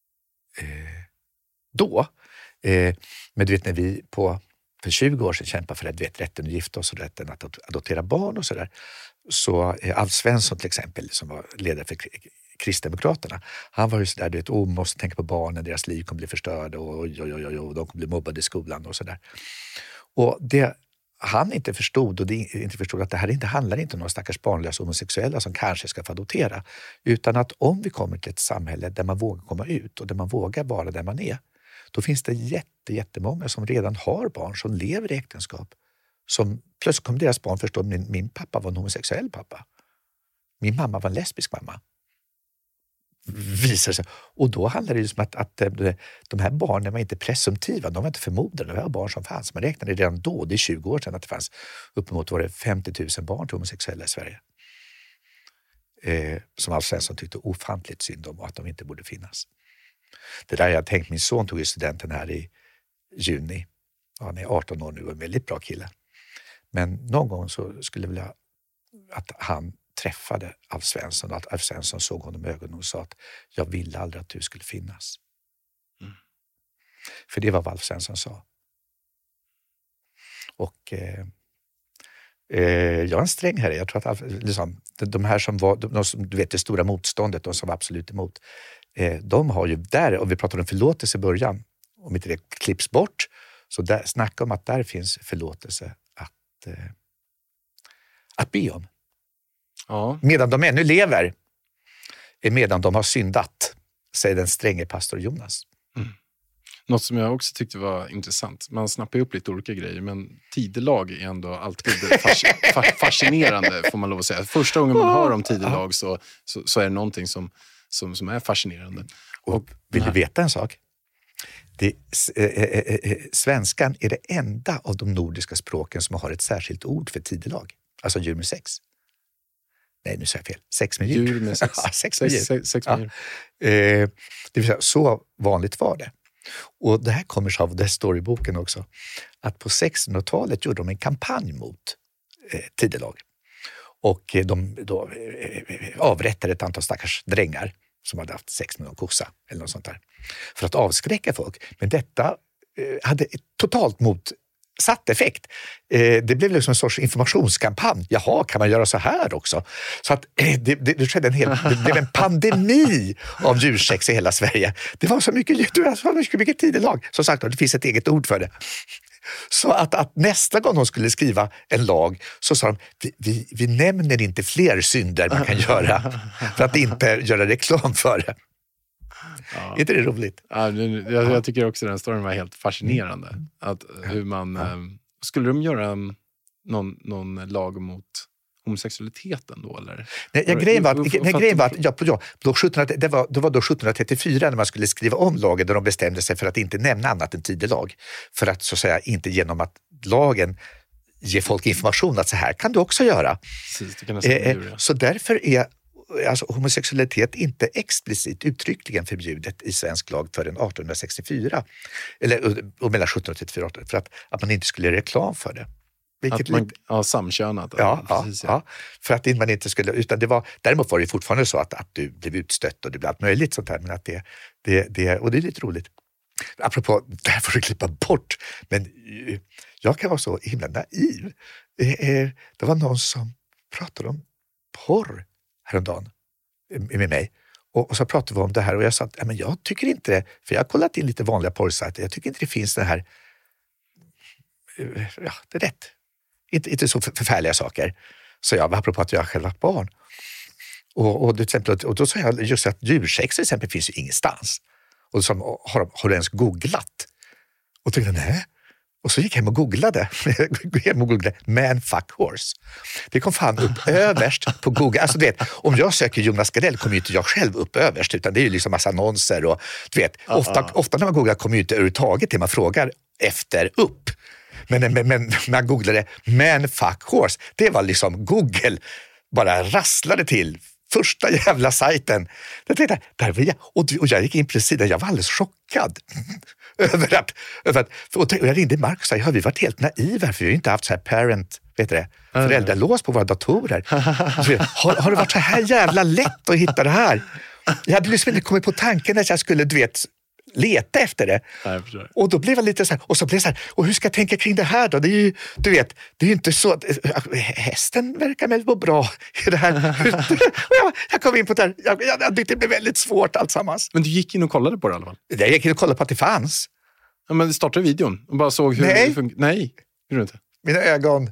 då. Men du vet, när vi för 20 år sedan kämpade för rätten att gifta oss och rätten att adoptera barn och sådär. Så Alf Svensson till exempel, som var ledare för Kristdemokraterna, han var ju sådär, du vet, måste tänka på barnen, deras liv kommer bli förstörda och de kommer bli mobbade i skolan och sådär. Och det han inte förstod, och det inte förstod, att det här inte handlar inte om några stackars barnlösa homosexuella som kanske ska få adoptera, utan att om vi kommer till ett samhälle där man vågar komma ut och där man vågar vara där man är, då finns det jättemånga som redan har barn som lever i äktenskap. Som plötsligt kommer deras barn förstå, min pappa var en homosexuell pappa. Min mamma var en lesbisk mamma. Visar sig. Och då handlar det ju som att de här barnen var inte presumtiva, de var inte förmodade, det var barn som fanns. Man räknade redan då, det är 20 år sedan, att det fanns uppemot 50 000 barn till homosexuella i Sverige. Som Alf Svensson tyckte ofantligt synd om och att de inte borde finnas. Det där jag tänkt, min son tog ju studenten här i juni. Han är 18 år nu och en väldigt bra kille. Men någon gång så skulle jag vilja att han träffade Alf Svensson och att Alf Svensson såg honom i ögonen och sa att jag ville aldrig att du skulle finnas. Mm. För det var vad Alf Svensson sa. Och jag är en sträng här. Jag tror att de här som var, du vet, det stora motståndet, de som var absolut emot, de har ju där, och vi pratade om förlåtelse i början, om inte det klipps bort, så där, snacka om att där finns förlåtelse att be om. Ja. Medan de ännu lever, medan de har syndat, säger den stränge pastor Jonas. Mm. Något som jag också tyckte var intressant. Man snappar ju upp lite olika grejer, men tidelag är ändå alltid fascinerande, får man lov att säga. Första gången man hör om tidelag så är det någonting som är fascinerande. Och vill du veta en sak? Svenskan är det enda av de nordiska språken som har ett särskilt ord för tidelag. Alltså djur med sex. Nej, nu säger jag fel. Sex med djur. Djur med sex. Ja, sex med djur. Sex med djur. Det vill säga, så vanligt var det. Och det här kommer sig av, det står i boken också, att på 1600-talet gjorde de en kampanj mot tidelag. Och de då avrättade ett antal stackars drängar som hade haft sex med någon kossa eller något sånt där, för att avskräcka folk. Men detta hade ett totalt motsatt effekt. Det blev liksom en sorts informationskampanj. Jaha, kan man göra så här också? Så att det skedde det blev en pandemi av djursex i hela Sverige. Det var så mycket tidelag. Som sagt, det finns ett eget ord för det. Så att nästa gång de skulle skriva en lag så sa de, vi nämner inte fler synder man kan göra för att inte göra reklam för det. Ja. Är inte det roligt? Ja, jag tycker också den storyn var helt fascinerande. Att hur man... Skulle de göra någon lag mot homosexualiteten då, eller? Nej, grejen var att det var då 1734 när man skulle skriva om lagen, där de bestämde sig för att inte nämna annat än tidelag. För att så att säga inte genom att lagen ger folk information att så här kan du också göra. Precis, så därför är alltså homosexualitet inte explicit uttryckligen förbjudet i svensk lag förrän 1864. Eller mellan 1734 och 18, för att man inte skulle göra reklam för det. Vilket att man samkönat. Ja. För att man inte skulle, utan däremot var det fortfarande så att du blev utstött och det blev allt möjligt sånt här, men att det och det är lite roligt. Apropå, det här får du klippa bort, men jag kan vara så himla naiv. Det var någon som pratade om porr häromdagen med mig. Och så pratade vi om det här och jag sa att men jag tycker inte det, för jag har kollat in lite vanliga porrsajter, jag tycker inte det finns det här ja, det är rätt. Inte så förfärliga saker. Så jag, apropå att jag själv var barn. Och då sa jag just att djursex till exempel finns ju ingenstans. Och då sa de, har du ens googlat? Och tänkte nej. Och så gick jag hem och googlade. Man fuck horse. Det kom fan upp överst på Google. Alltså du vet, om jag söker Jonas Gardell kommer ju inte jag själv upp överst. Utan det är ju liksom massa annonser. Och du vet, ofta när man googlar kommer ju inte överhuvudtaget det man frågar efter upp. Men när jag googlade man fuck horse. Det var liksom Google bara rasslade till. Första jävla sajten. Jag tänkte, och jag gick in på sidan. Jag var alldeles chockad över att och jag ringde Mark och sa, har vi varit helt naiva för vi har ju inte haft så här föräldralås på våra datorer. Har det varit så här jävla lätt att hitta det här? Jag hade liksom inte kommit på tanken att jag skulle, leta efter det. Och då blev jag lite så här, och så blev jag så här, och hur ska jag tänka kring det här då? Det är ju, det är ju inte så att hästen verkar väl vara bra i det här. jag kom in på det här, jag tyckte det blev väldigt svårt alltsammans. Men du gick in och kollade på det i alla fall? Jag gick in och kollade på att det fanns. Ja, men startade videon och bara såg hur det funkar. Nej, gjorde du inte? Mina ögon.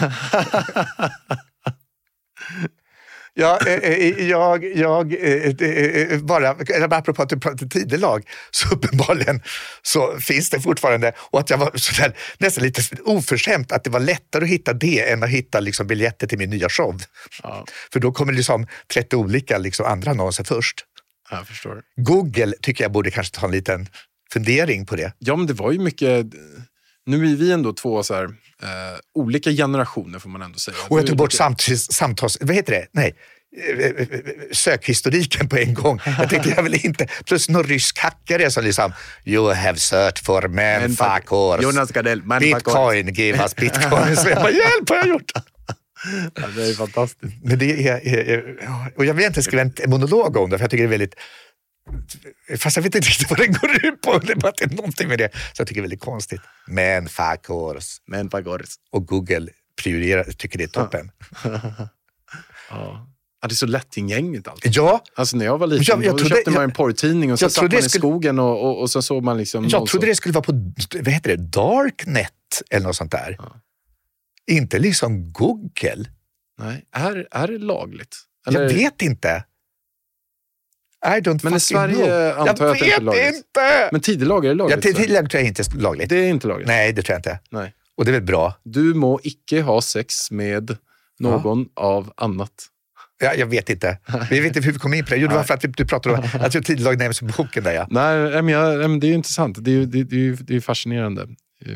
Apropå att du pratade tidelag, så uppenbarligen så finns det fortfarande, och att jag var sådär, nästan lite oförskämt att det var lättare att hitta det än att hitta liksom biljetter till min nya show. Ja. För då kommer liksom 30 olika liksom andra annonser först. Jag förstår. Google tycker jag borde kanske ta en liten fundering på det. Ja, men det var ju mycket. Nu är vi ändå två så här, olika generationer får man ändå säga. Och jag tog bort samtals... Vad heter det? Nej. Sökhistoriken på en gång. Jag tänkte jag vill inte. Plus någon rysk hackare som liksom you have searched for man fuck horse. Jonas Gardell, Bitcoin, give us bitcoin. Så jag bara, hjälp, vad har jag gjort? Ja, det är fantastiskt. Men det är och jag vill inte skriva en monolog om det, för jag tycker det är väldigt... Fast jag vet inte riktigt vad den går ut på. Det är bara att det är någonting med det. Så jag tycker det är väldigt konstigt. Man fuck horse. Och Google tycker det är toppen. Ja, det är så lättillgängligt allt. Ja. Alltså när jag var liten, då köpte man en porrtidning och så satt man i skogen och så såg man liksom... Jag trodde det skulle vara på, vad heter det, Darknet eller något sånt där. Ja. Inte liksom Google. Nej, är det lagligt? Eller... Jag vet inte. Men i Sverige antar jag att det är lagligt. Inte! Men tidelag är det lagligt? Ja, tidelag tror jag inte är lagligt. Det är inte lagligt? Nej, det tror jag inte. Nej. Och det är väl bra. Du må icke ha sex med någon av annat. Ja, jag vet inte. Vi vet inte hur vi kom in på det. Jo, det var för att du pratade om att tidelag nämns på boken där, ja. Nej, men det är ju intressant. Det är fascinerande.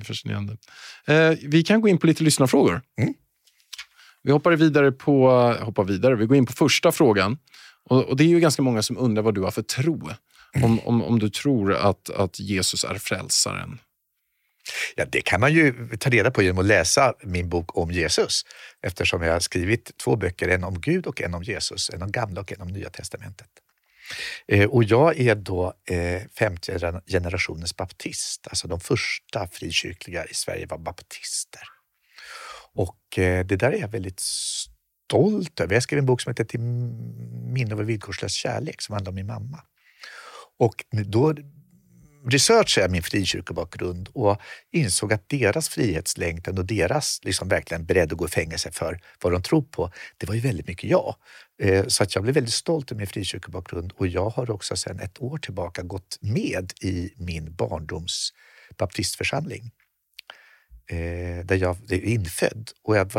Vi kan gå in på lite lyssnarfrågor. Mm. Vi hoppar vidare. Vi går in på första frågan. Och det är ju ganska många som undrar vad du har för tro. Om du tror att Jesus är frälsaren. Ja, det kan man ju ta reda på genom att läsa min bok om Jesus. Eftersom jag har skrivit 2 böcker, en om Gud och en om Jesus. En om Gamla och en om Nya testamentet. Och jag är då 5:e generationens baptist. Alltså de första frikyrkliga i Sverige var baptister. Och det där är jag väldigt stolt över. Jag skrev en bok som heter Till minne över villkorslös kärlek, som handlar om min mamma. Och då researchade jag min frikyrkobakgrund och insåg att deras frihetslängtan och deras liksom verkligen beredd att gå i fängelse för vad de tror på, det var ju väldigt mycket jag. Så att jag blev väldigt stolt över min frikyrkobakgrund, och jag har också sedan ett år tillbaka gått med i min barndoms baptistförsamling. Där jag är infödd, och jag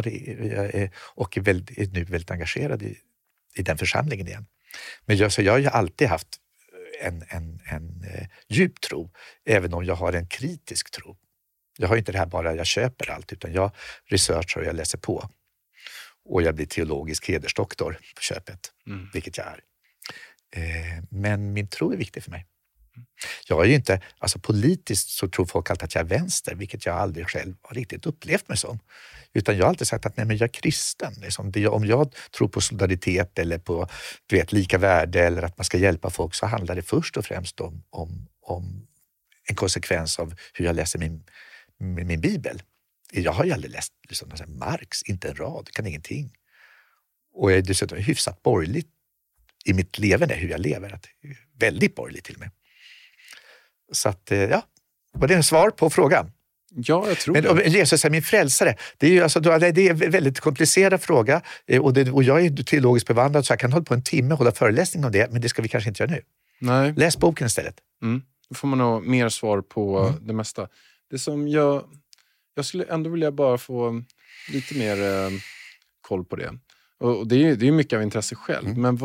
är nu väldigt engagerad i den församlingen igen. Men jag har ju alltid haft en djup tro, även om jag har en kritisk tro. Jag har inte det här bara jag köper allt, utan jag researchar och jag läser på. Och jag blir teologisk hedersdoktor på köpet, vilket jag är. Men min tro är viktig för mig. Jag är ju inte, alltså politiskt så tror folk alltid att jag är vänster, vilket jag aldrig själv har riktigt upplevt mig som. Utan jag har alltid sagt att nej, men jag är kristen. Liksom. Om jag tror på solidaritet eller på lika värde eller att man ska hjälpa folk, så handlar det först och främst om en konsekvens av hur jag läser min bibel. Jag har ju aldrig läst liksom, Marx, inte en rad, kan ingenting. Och jag är dessutom hyfsat borgerlig i mitt levande, hur jag lever. Väldigt borgerlig till och med. Så att, ja, var det en svar på frågan? Ja, jag tror men det. Jesus är min frälsare. Det är ju alltså, det är en väldigt komplicerad fråga och jag är teologiskt bevandrad så jag kan hålla på en timme och hålla föreläsning om det, men det ska vi kanske inte göra nu. Nej. Läs boken istället. Då får man ha mer svar på det mesta. Det som jag skulle ändå vilja bara få lite mer koll på det. Och det är mycket av intresse själv. Men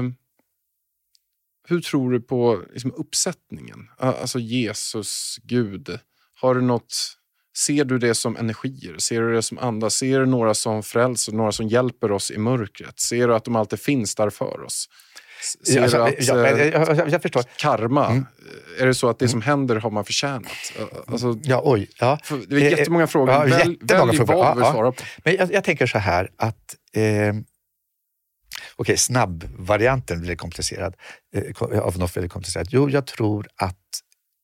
hur tror du på liksom, uppsättningen? Alltså Jesus, Gud. Har du ser du det som energier? Ser du det som andra? Ser du några som frälser, några som hjälper oss i mörkret? Ser du att de alltid finns där för oss? Ser du att jag förstår. Karma, är det så att det som händer har man förtjänat? Alltså, det är jättemånga frågor. Välj vad du vill svara på. Men jag tänker så här att snabbvarianten blir komplicerad av något väldigt komplicerat. Jo, jag tror att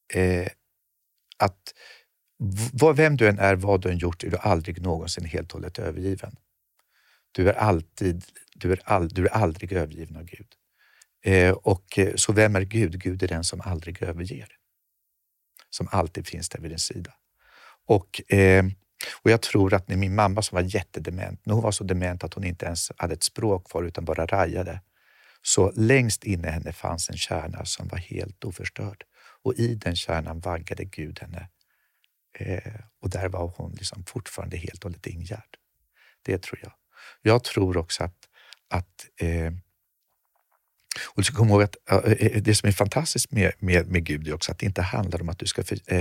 vem du än är, vad du än gjort, är du aldrig någonsin helt och hållet övergiven. Du är aldrig övergiven av Gud. Så vem är Gud? Gud är den som aldrig överger. Som alltid finns där vid din sida. Och jag tror att när min mamma som var jättedement, när hon var så dement att hon inte ens hade ett språk kvar utan bara rajade, så längst inne henne fanns en kärna som var helt oförstörd. Och i den kärnan vaggade Gud henne. Och där var hon liksom fortfarande helt och hållet ingärd. Det tror jag. Jag tror också att och du ska komma ihåg att det som är fantastiskt med Gud är också att det inte handlar om att du ska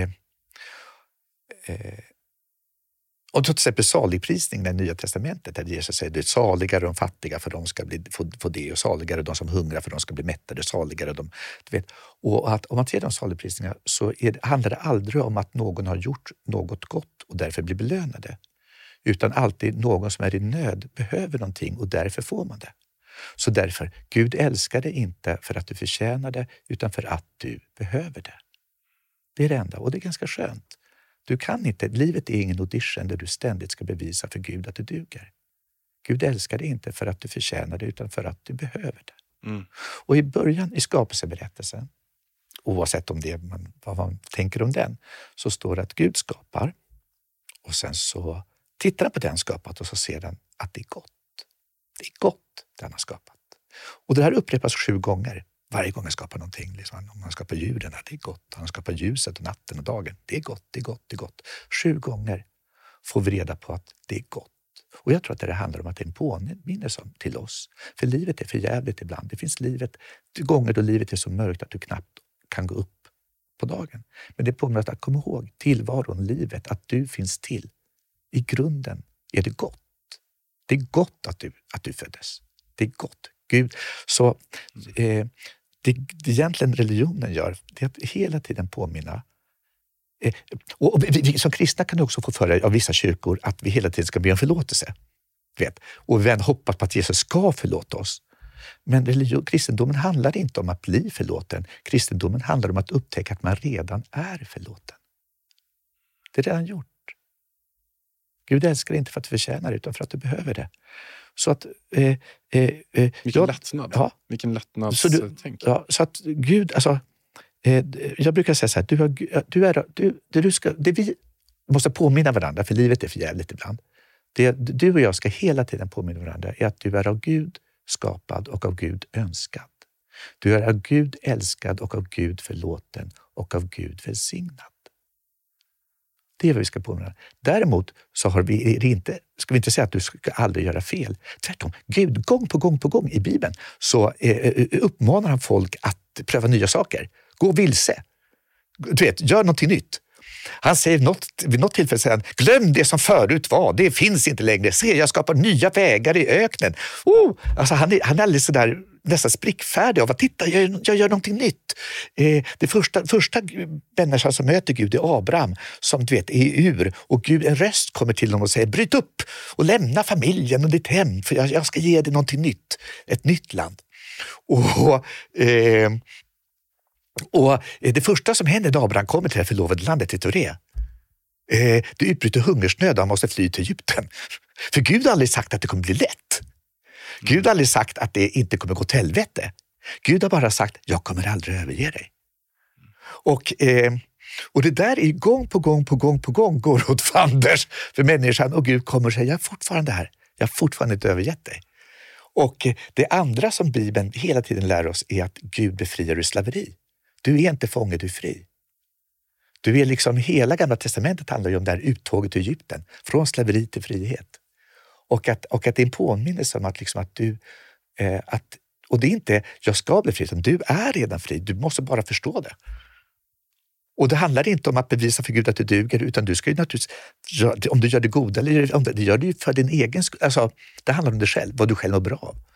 och till exempel saligprisningen i Nya testamentet där Jesus säger det är saligare de fattiga för de ska få det och saligare de som hungrar för de ska bli mättade, saligare de, du vet. Och att om man ser de saligprisningarna så handlar det aldrig om att någon har gjort något gott och därför blir belönade. Utan alltid någon som är i nöd behöver någonting och därför får man det. Så därför, Gud älskar dig inte för att du förtjänar det utan för att du behöver det. Det är det enda och det är ganska skönt. Du kan inte, livet är ingen audition där du ständigt ska bevisa för Gud att du duger. Gud älskar dig inte för att du förtjänar det utan för att du behöver det. Och i början i skapelseberättelsen, oavsett om det vad man tänker om den, så står det att Gud skapar och sen så tittar han på den skapat och så ser den att det är gott. Det är gott den har skapat. Och det här upprepas 7 gånger. Varje gång han skapar någonting. Liksom, om man skapar djuren, det är gott. Han skapar ljuset och natten och dagen. Det är gott, det är gott, det är gott. 7 gånger får vi reda på att det är gott. Och jag tror att det handlar om att det är en påminnelse till oss. För livet är för jävligt ibland. Det finns gånger då livet är så mörkt att du knappt kan gå upp på dagen. Men det påminner att komma ihåg tillvaron, livet, att du finns till. I grunden är det gott. Det är gott att du föddes. Det är gott. Gud. Så det egentligen religionen gör, det är att hela tiden påminna. Och vi som kristna kan också få föra av vissa kyrkor att vi hela tiden ska be om förlåtelse. Vet? Och vi hoppas på att Jesus ska förlåta oss. Men kristendomen handlar inte om att bli förlåten. Kristendomen handlar om att upptäcka att man redan är förlåten. Det är redan gjort. Gud älskar inte för att du förtjänar utan för att du behöver det. Så att vilken lättnad. Ja. Vilken lättnad. Så att Gud, alltså jag brukar säga så här, vi måste påminna varandra för livet är för jävligt ibland. Det du och jag ska hela tiden påminna varandra är att du är av Gud skapad och av Gud önskad. Du är av Gud älskad och av Gud förlåten och av Gud välsignad. Det är vad vi ska påminna. Däremot så ska vi inte säga att du ska aldrig göra fel. Tvärtom, Gud gång på gång i Bibeln så uppmanar han folk att pröva nya saker. Gå vilse. Du vet, gör någonting nytt. Han säger vid något tillfälle säger han, glöm det som förut var, det finns inte längre. Se, jag skapar nya vägar i öknen. Alltså han är alldeles sådär nästan sprickfärdig av att titta, jag gör någonting nytt. Det första människan som möter Gud är Abraham som du vet är ur och en röst kommer till honom och säger bryt upp och lämna familjen och ditt hem för jag ska ge dig någonting nytt, ett nytt land. Och det första som händer när Abraham kommer till det förlovade landet i Toré, det utbryter hungersnöd och han måste fly till Egypten. För Gud har aldrig sagt att det kommer bli lätt. Gud har aldrig sagt att det inte kommer gå till helvete. Gud har bara sagt, jag kommer aldrig överge dig. Och det där är gång på gång går åt fanders för människan, och Gud kommer och säger, jag är fortfarande här. Jag har fortfarande inte övergett dig. Och det andra som Bibeln hela tiden lär oss är att Gud befriar ur slaveri. Du är inte fånge, du är fri. Du är liksom, hela Gamla testamentet handlar ju om det här uttåget ur Egypten, från slaveri till frihet. Och att det är en påminnelse om att, liksom att du, och det är inte, jag ska bli fri, utan du är redan fri, du måste bara förstå det. Och det handlar inte om att bevisa för Gud att du duger, utan du ska ju naturligtvis, om du gör det goda eller om det gör det ju för din egen skull. Alltså, det handlar om dig själv, vad du själv mår bra av.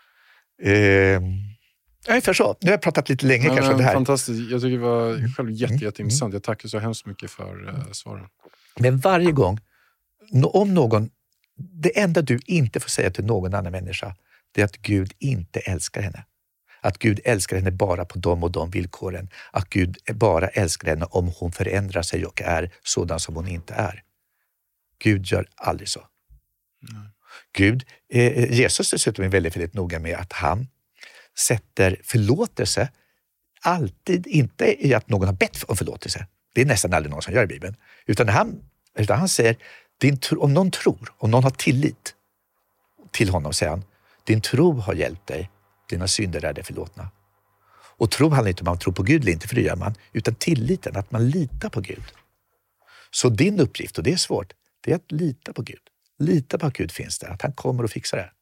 Ungefär så. Nu har jag pratat lite länge kanske om det här. Fantastiskt. Jag tycker det var själv jätteintressant. Jag tackar så hemskt mycket för svaren. Men varje gång, om någon, det enda du inte får säga till någon annan människa, det är att Gud inte älskar henne. Att Gud älskar henne bara på de och de villkoren. Att Gud bara älskar henne om hon förändrar sig och är sådan som hon inte är. Gud gör aldrig så. Gud, Jesus dessutom är väldigt noga med att han sätter förlåtelse alltid inte i att någon har bett om förlåtelse. Det är nästan aldrig någon som gör i Bibeln. Utan han säger, om någon tror, om någon har tillit till honom, säger han, din tro har hjälpt dig, dina synder är dig förlåtna. Och tro handlar inte om man tror på Gud eller inte, för det gör man, utan tilliten, att man litar på Gud. Så din uppgift, och det är svårt, det är att lita på Gud. Lita på att Gud finns där, att han kommer och fixar det.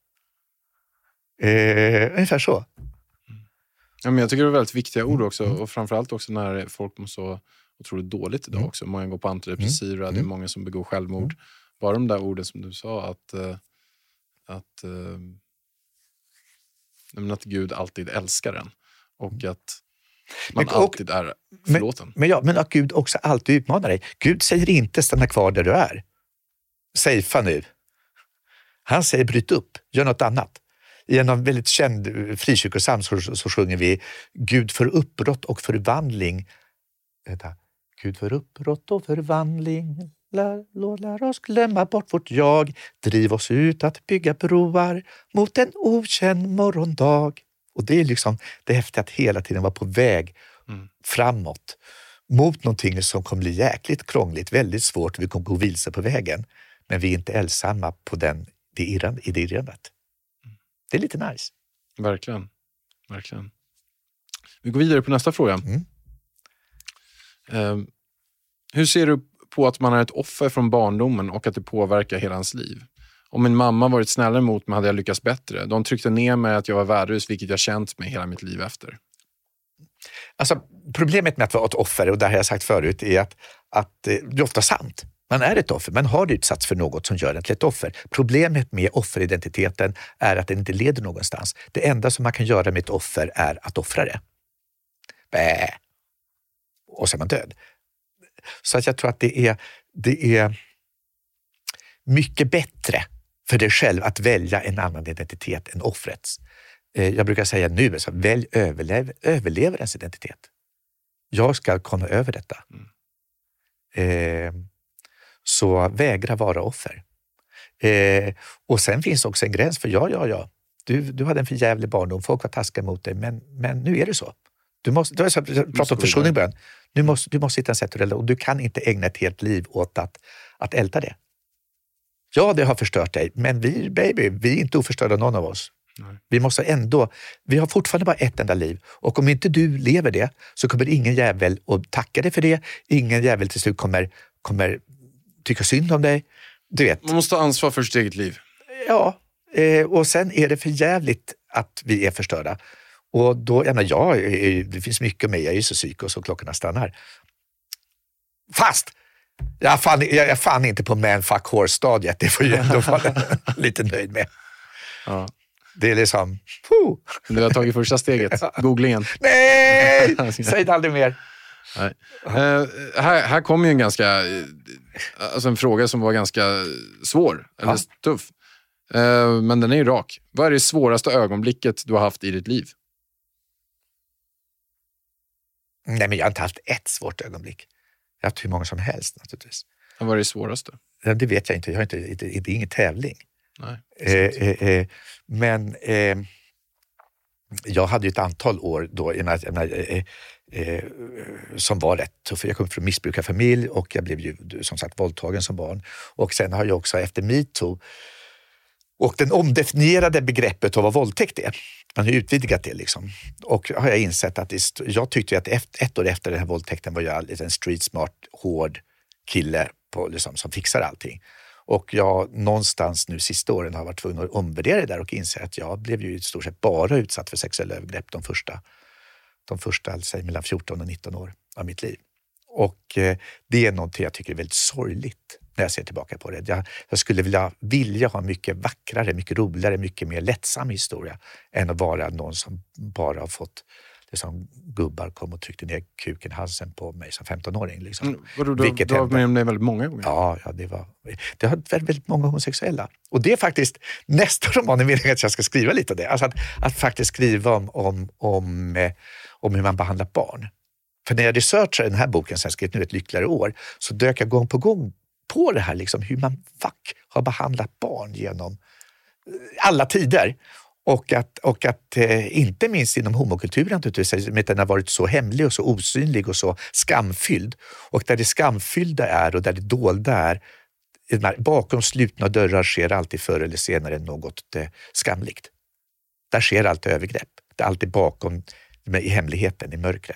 Ungefär så. Ja, men jag tycker det är väldigt viktiga ord också, och framförallt också när folk mår så otroligt dåligt idag också. Många går på antidepressiva, det är många som begår självmord. Bara de där orden som du sa, att Gud alltid älskar en och att man alltid är förlåten. Men att Gud också alltid utmanar dig. Gud säger inte stanna kvar där du är. Safea nu. Han säger bryt upp, gör något annat. I en väldigt känd frikyrkosam så sjunger vi Gud för uppbrott och förvandling. Gud för uppbrott och förvandling. Lär oss glömma bort vårt jag. Driv oss ut att bygga broar mot en okänd morgondag. Och det är liksom det häftiga, att hela tiden vara på väg framåt mot någonting som kommer bli jäkligt krångligt, väldigt svårt. Vi kommer gå vilse på vägen, men vi är inte ensamma på det irrandet. Det är lite nice. Verkligen. Vi går vidare på nästa fråga. Hur ser du på att man är ett offer från barndomen och att det påverkar hela ens liv? Om min mamma varit snällare mot mig hade jag lyckats bättre. De tryckte ner mig att jag var värdelös, vilket jag känt mig hela mitt liv efter. Alltså, problemet med att vara ett offer, och det har jag sagt förut, är att det är ofta sant. Man är ett offer, man har utsatts för något som gör en till ett offer. Problemet med offeridentiteten är att den inte leder någonstans. Det enda som man kan göra med ett offer är att offra det. Och så är man död. Så att jag tror att det är mycket bättre för dig själv att välja en annan identitet än offrets. Jag brukar säga nu, så välj överlevarens identitet. Jag ska komma över detta. Så vägra vara offer. Och sen finns också en gräns för ja. Du hade en förjävlig barndom, folk var taskiga mot dig, men nu är det så. Du måste prata om försoning i början. Du måste hitta en sätt att relatera, och du kan inte ägna ett helt liv åt att älta det. Ja, det har förstört dig, men vi är inte oförstörda någon av oss. Nej. Vi har fortfarande bara ett enda liv, och om inte du lever det så kommer ingen jävel att tacka dig för det. Ingen jävel till slut kommer tycka synd om dig. Du vet. Man måste ha ansvar för sitt eget liv. Ja, och sen är det för jävligt att vi är förstörda. Och då, det finns mycket om mig, jag är ju så psyk och så klockorna stannar. Fast jag fann inte på man fuck horse-stadiet, det får ju ändå vara lite nöjd med. Ja. Det är liksom... Du har tagit första steget, googlingen. Nej, säg det aldrig mer. Nej. Här kommer ju en ganska... Alltså en fråga som var ganska svår, eller tuff. Men den är ju rak. Vad är det svåraste ögonblicket du har haft i ditt liv? Nej, men jag har inte haft ett svårt ögonblick. Jag har haft hur många som helst naturligtvis. Vad är det svåraste? Det vet jag inte. Det är ingen tävling. Nej, men jag hade ju ett antal år då som var rätt tuff. Jag kom från missbrukarfamilj och jag blev ju som sagt våldtagen som barn. Och sen har jag också efter MeToo och den omdefinierade begreppet av vad våldtäkt är. Man har utvidgat det liksom. Och har jag insett att jag tyckte att ett år efter den här våldtäkten var jag en street smart, hård kille på, liksom, som fixar allting. Och jag någonstans nu sista åren har varit tvungen att omvärdera det där och inse att jag blev ju i stort sett bara utsatt för sexuella övergrepp de första alltså, mellan 14 och 19 år av mitt liv. Och det är någonting jag tycker är väldigt sorgligt när jag ser tillbaka på det. Jag skulle vilja ha mycket vackrare, mycket roligare, mycket mer lättsam historia än att vara någon som bara har fått liksom, gubbar kom och tryckte ner kuken i halsen på mig som 15-åring. Liksom. Du har med om det väldigt många gånger? Ja, det har väldigt många homosexuella. Och det är faktiskt nästa roman är meningen att jag ska skriva lite om det. Alltså att faktiskt skriva om hur man behandlar barn. För när jag researchade den här boken som jag skrivit nu ett lyckligare år så dök jag gång på gång på det här liksom, hur man har behandlat barn genom alla tider. Och att inte minst inom homokulturen naturligtvis, med att den har varit så hemlig och så osynlig och så skamfylld. Och där det skamfyllda är och där det dolda är, bakom slutna dörrar sker alltid förr eller senare något skamligt. Där sker alltid övergrepp. Det är alltid bakom i hemligheten, i mörkret.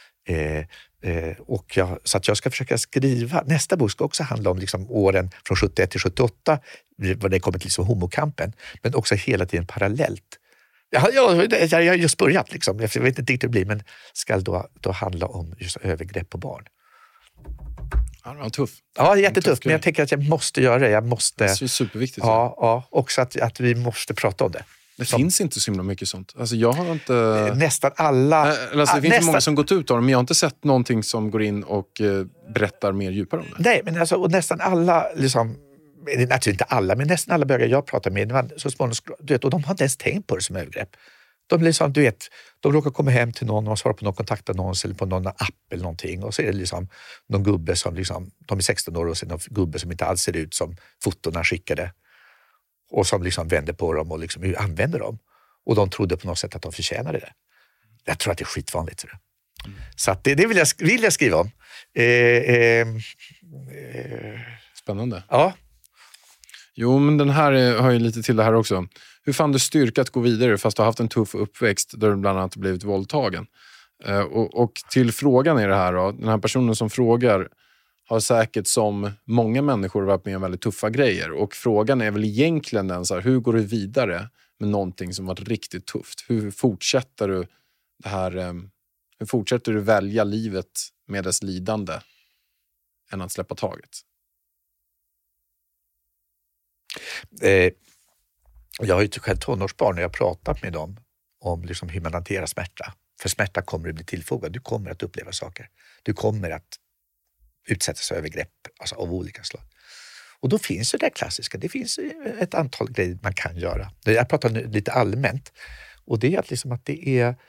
Så att jag ska försöka skriva, nästa bok ska också handla om liksom åren från 71 till 78, vad det kommer till liksom homokampen, men också hela tiden parallellt. Jag har just börjat liksom, jag vet inte riktigt hur det blir, men ska då handla om just övergrepp på barn. Ja, det var tuff. Ja, jättetuff, men jag tänker att jag måste göra det. Det är superviktigt. Ja, också att vi måste prata om det. Det finns inte så himla mycket sånt. Alltså jag har inte... Nästan alla... Alltså det finns många som gått ut av det, men jag har inte sett någonting som går in och berättar mer djupare om det. Nej, men alltså, och nästan alla, liksom, naturligtvis inte alla, men nästan alla bögar jag pratar med, så småningom, du vet, och de har inte ens tänkt på det som övergrepp. De liksom, du vet, de råkar komma hem till någon och svara på någon kontaktannons eller på någon app eller någonting, och så är det liksom någon gubbe som liksom, de är 16 år och så är det någon gubbe som inte alls ser ut som fotorna skickade. Och som liksom vänder på dem och liksom använder dem. Och de trodde på något sätt att de förtjänade det. Jag tror att det är skitvanligt. Så att det vill jag skriva om. Spännande. Ja. Jo, men den här har ju lite till det här också. Hur fann du styrka att gå vidare fast du har haft en tuff uppväxt där du bland annat blivit våldtagen? Och till frågan är det här då. Den här personen som frågar har säkert som många människor varit med om väldigt tuffa grejer. Och frågan är väl egentligen den så här, hur går du vidare med någonting som varit riktigt tufft? Hur fortsätter du det här, hur fortsätter du välja livet med dess lidande än att släppa taget? Jag har ju själv tonårsbarn och jag har pratat med dem om liksom hur man hanterar smärta. För smärta kommer att bli tillfogad. Du kommer att uppleva saker. Du kommer att utsättas för övergrepp alltså av olika slag. Och då finns det klassiska. Det finns ett antal grejer man kan göra. Jag pratar nu lite allmänt. Och det är att, liksom att det är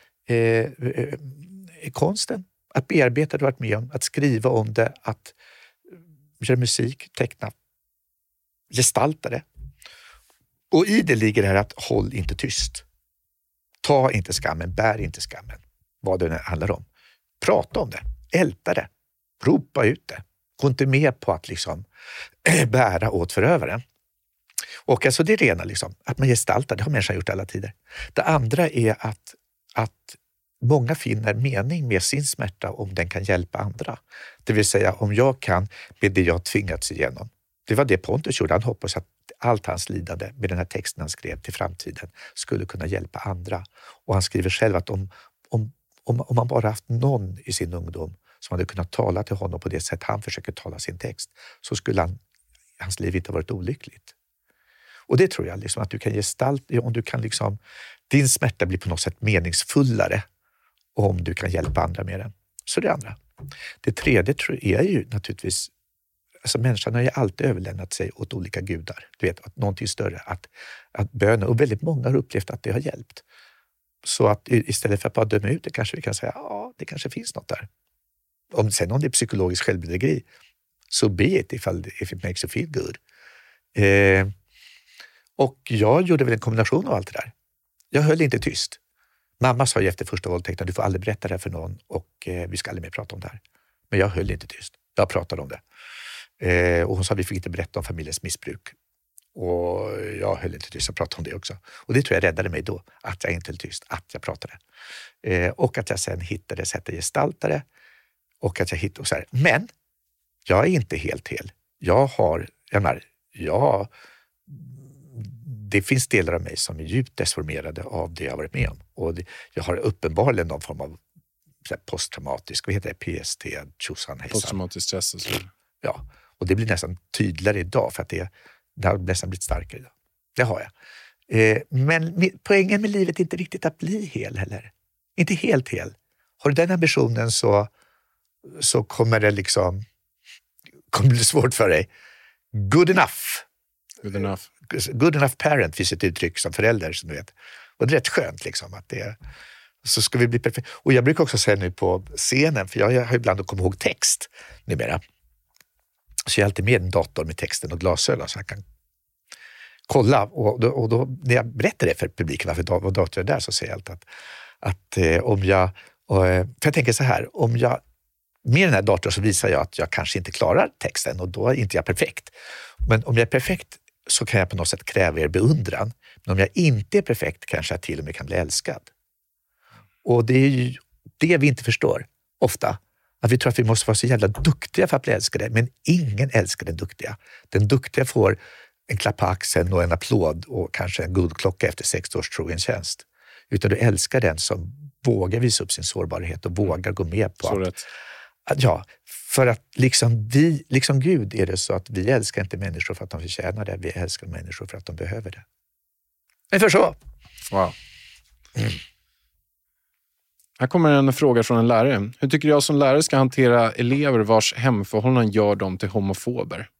konsten. Att bearbeta det du varit med om. Att skriva om det. Att göra musik, teckna. Gestalta det. Och i det ligger det här att håll inte tyst. Ta inte skammen, bär inte skammen. Vad det handlar om. Prata om det. Älta det. Ropa ut det. Gå inte med på att liksom bära åt förövaren. Och alltså det är rena liksom, att man gestaltar, det har människan gjort alla tider. Det andra är att många finner mening med sin smärta om den kan hjälpa andra. Det vill säga om jag kan med det jag tvingats igenom. Det var det Pontus gjorde. Han hoppas att allt hans lidande med den här texten han skrev till framtiden skulle kunna hjälpa andra. Och han skriver själv att om man bara haft någon i sin ungdom som hade kunnat tala till honom på det sätt han försöker tala sin text, så skulle hans liv inte ha varit olyckligt. Och det tror jag liksom, att du kan gestalta, om du kan liksom, din smärta blir på något sätt meningsfullare om du kan hjälpa andra med den. Så det andra. Det tredje tror jag är ju naturligtvis, alltså människan har ju alltid överlämnat sig åt olika gudar. Du vet, att någonting större, att böna, och väldigt många har upplevt att det har hjälpt. Så att istället för att bara döma ut det, kanske vi kan säga, ja, det kanske finns något där. Om det är psykologisk självbedrägeri, so be it if it makes you feel good. Och jag gjorde väl en kombination av allt det där. Jag höll inte tyst. Mamma sa ju efter första våldtäkten, du får aldrig berätta det här för någon och vi ska aldrig mer prata om det här. Men jag höll inte tyst. Jag pratade om det. Och hon sa att vi fick inte berätta om familjens missbruk. Och jag höll inte tyst, jag pratade om det också. Och det tror jag räddade mig då, att jag inte höll tyst, att jag pratade. Och att jag sen hittade sätt att gestalta det. Och att jag hittade så här. Men jag är inte helt hel. Det finns delar av mig som är djupt deformerade av det jag har varit med om. Och jag har uppenbarligen någon form av posttraumatisk, vad heter det? PST, tjosan hejsan. Posttraumatisk stress och så. Ja, och det blir nästan tydligare idag för att det har nästan blivit starkare idag. Det har jag. Men poängen med livet är inte riktigt att bli hel heller. Inte helt hel. Har du den ambitionen så kommer det kommer bli svårt för dig. Good enough. Good enough parent finns ett uttryck som förälder, som du vet. Och det är rätt skönt att det så ska vi bli perfekt. Och jag brukar också säga nu på scenen, för jag har ibland att komma ihåg text numera. Så jag är alltid med en dator med texten och glasögon så jag kan kolla. Och då när jag berättar det för publiken varför datorn är där, så säger jag alltid att om jag... för jag tänker så här, om jag med den här datorn så visar jag att jag kanske inte klarar texten och då är inte jag perfekt. Men om jag är perfekt så kan jag på något sätt kräva er beundran. Men om jag inte är perfekt kanske jag till och med kan bli älskad. Och det är ju det vi inte förstår ofta. Att vi tror att vi måste vara så jävla duktiga för att bli älskade. Men ingen älskar den duktiga. Den duktiga får en klapp på axeln och en applåd och kanske en god klocka efter 6 års trogen tjänst. Utan du älskar den som vågar visa upp sin sårbarhet och vågar gå med på att för att liksom Gud är det så att vi älskar inte människor för att de förtjänar det. Vi älskar människor för att de behöver det. Ungefär så. Wow. Här kommer en fråga från en lärare. Hur tycker jag som lärare ska hantera elever vars hemförhållanden gör dem till homofober?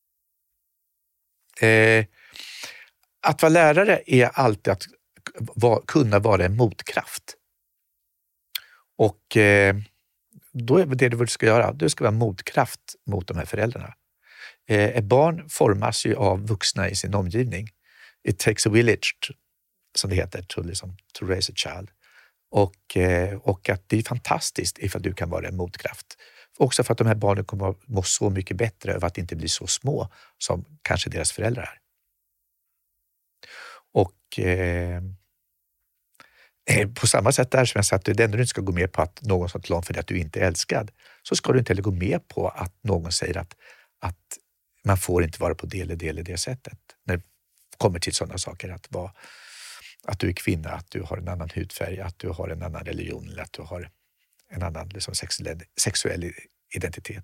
Att vara lärare är alltid att kunna vara en motkraft. Och då är det du ska göra. Du ska vara motkraft mot de här föräldrarna. Ett barn formas ju av vuxna i sin omgivning. It takes a village, som det heter, to raise a child. Och att det är fantastiskt ifall du kan vara en motkraft. Också för att de här barnen kommer att må så mycket bättre över att inte bli så små som kanske deras föräldrar är. Och på samma sätt där som jag sa att det enda du inte ska gå med på att någon som talar om för dig att du inte är älskad, så ska du inte heller gå med på att någon säger att man får inte vara på det eller det sättet. När det kommer till sådana saker att du är kvinna, att du har en annan hudfärg, att du har en annan religion eller att du har en annan sexuell identitet.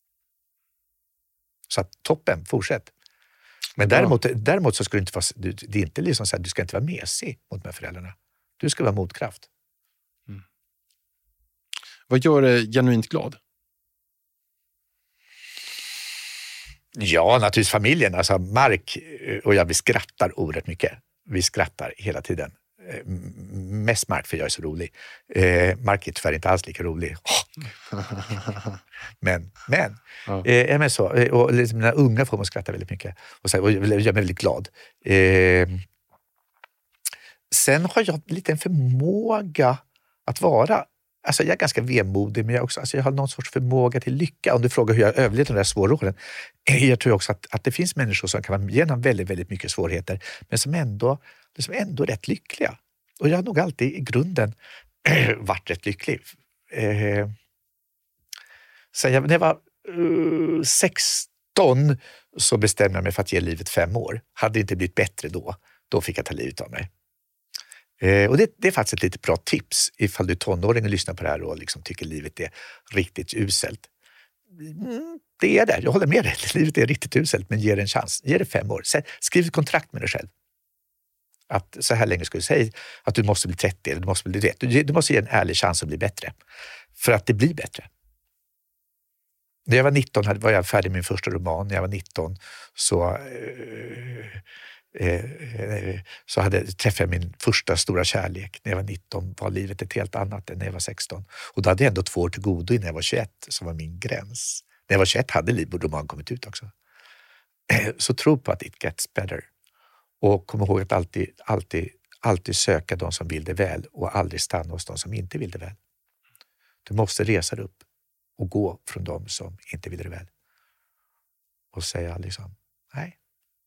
Så att toppen, fortsätt. Men däremot så ska du inte vara, det är inte så att du ska inte vara mesig mot de här föräldrarna. Du ska vara motkraft. Mm. Vad gör dig genuint glad? Ja, naturligtvis familjen. Alltså Mark och jag, vi skrattar oerhört mycket. Vi skrattar hela tiden. Mest Mark, för jag är så rolig. Mark är tyvärr inte alls lika rolig. Men så. Och mina unga får mig skratta väldigt mycket. Och jag är väldigt glad. Sen har jag lite en förmåga att vara, alltså jag är ganska vemodig, men jag har någon sorts förmåga till lycka. Om du frågar hur jag överlevde de där svåra åren, jag tror också att det finns människor som kan vara igenom väldigt, väldigt mycket svårigheter, men som ändå är rätt lyckliga. Och jag har nog alltid i grunden varit rätt lycklig. Så när jag var 16 så bestämde jag mig för att ge livet 5 år. Hade det inte blivit bättre då fick jag ta livet av mig. Och det är faktiskt ett lite bra tips ifall du är tonåring och lyssnar på det här och tycker livet är riktigt uselt. Det är det, jag håller med dig. Livet är riktigt uselt, men ge det en chans. Ge det 5 år. Skriv ett kontrakt med dig själv. Att så här länge ska du säga att du måste bli 30 eller du måste ge en ärlig chans att bli bättre. För att det blir bättre. När jag var 19 var jag färdig med min första roman. När jag var 19 så träffade jag min första stora kärlek. När jag var 19 var livet ett helt annat än när jag var 16. Och då hade jag ändå 2 år till godo innan jag var 21 som var min gräns. När jag var 21 hade roman kommit ut också. Så tro på att it gets better. Och kom ihåg att alltid söka de som vill det väl och aldrig stanna hos de som inte vill det väl. Du måste resa dig upp och gå från de som inte vill det väl. Och säga liksom, nej.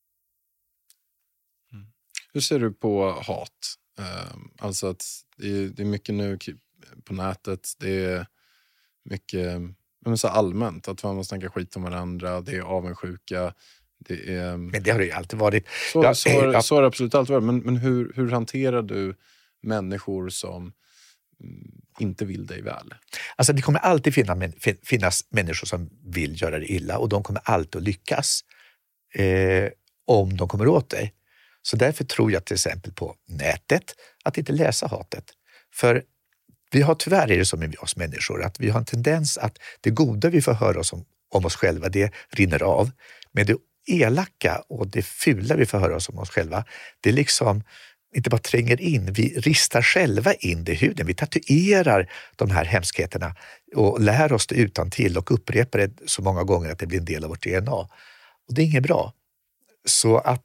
Hur ser du på hat? Alltså att det är mycket nu på nätet. Det är mycket så allmänt. Att man måste snacka skit om varandra. Det är avundsjuka. Det är... Men det har det ju alltid varit. Så har det absolut alltid varit. Men hur hanterar du människor som inte vill dig väl? Alltså det kommer alltid finnas människor som vill göra det illa. Och de kommer alltid att lyckas om de kommer åt dig. Så därför tror jag till exempel på nätet att inte läsa hatet. För vi har tyvärr är det som med oss människor att vi har en tendens att det goda vi får höra om oss själva det rinner av. Men det elaka och det fula vi får höra om oss själva det liksom inte bara tränger in. Vi ristar själva in det i huden. Vi tatuerar de här hemskheterna och lär oss det utantill och upprepar det så många gånger att det blir en del av vårt DNA. Och det är inget bra. Så att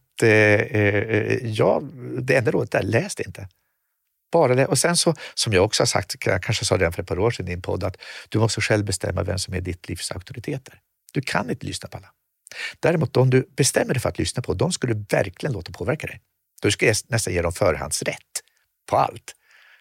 det enda rådet är läs det inte. Bara det. Och sen så, som jag också har sagt, jag kanske sa det för ett par år sedan i din podd, att du måste själv bestämma vem som är ditt livs auktoriteter. Du kan inte lyssna på alla. Däremot om du bestämmer dig för att lyssna på, de ska du verkligen låta påverka dig. Då ska jag nästan ge dem förhandsrätt på allt.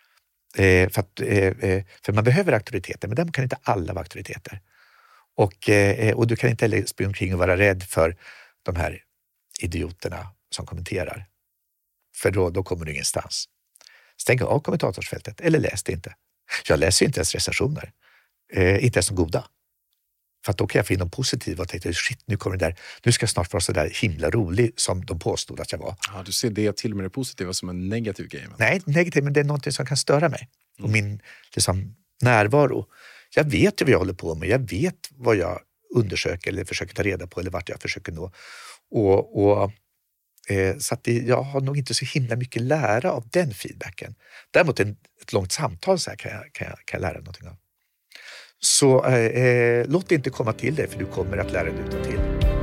För man behöver auktoriteter, men de kan inte alla vara auktoriteter. Och du kan inte heller springa omkring och vara rädd för de här idioterna som kommenterar. För då kommer du ingenstans. Stäng av kommentatorsfältet eller läs det inte. Jag läser inte ens recensioner. Inte ens de goda. För att då kan jag få in de positiva och tänkte, shit, nu kommer det där. Nu ska jag snart vara så där himla rolig som de påstod att jag var. Ja, du ser det till och med det positiva som en negativ grej. Nej, negativ, men det är någonting som kan störa mig. Och min liksom, närvaro. Jag vet ju vad jag håller på med. Jag vet vad jag undersöker eller försöker ta reda på eller vart jag försöker nå. Så att jag har nog inte så himla mycket lära av den feedbacken. Däremot ett långt samtal så här kan jag lära någonting av. Så låt det inte komma till dig för du kommer att lära dig utan till.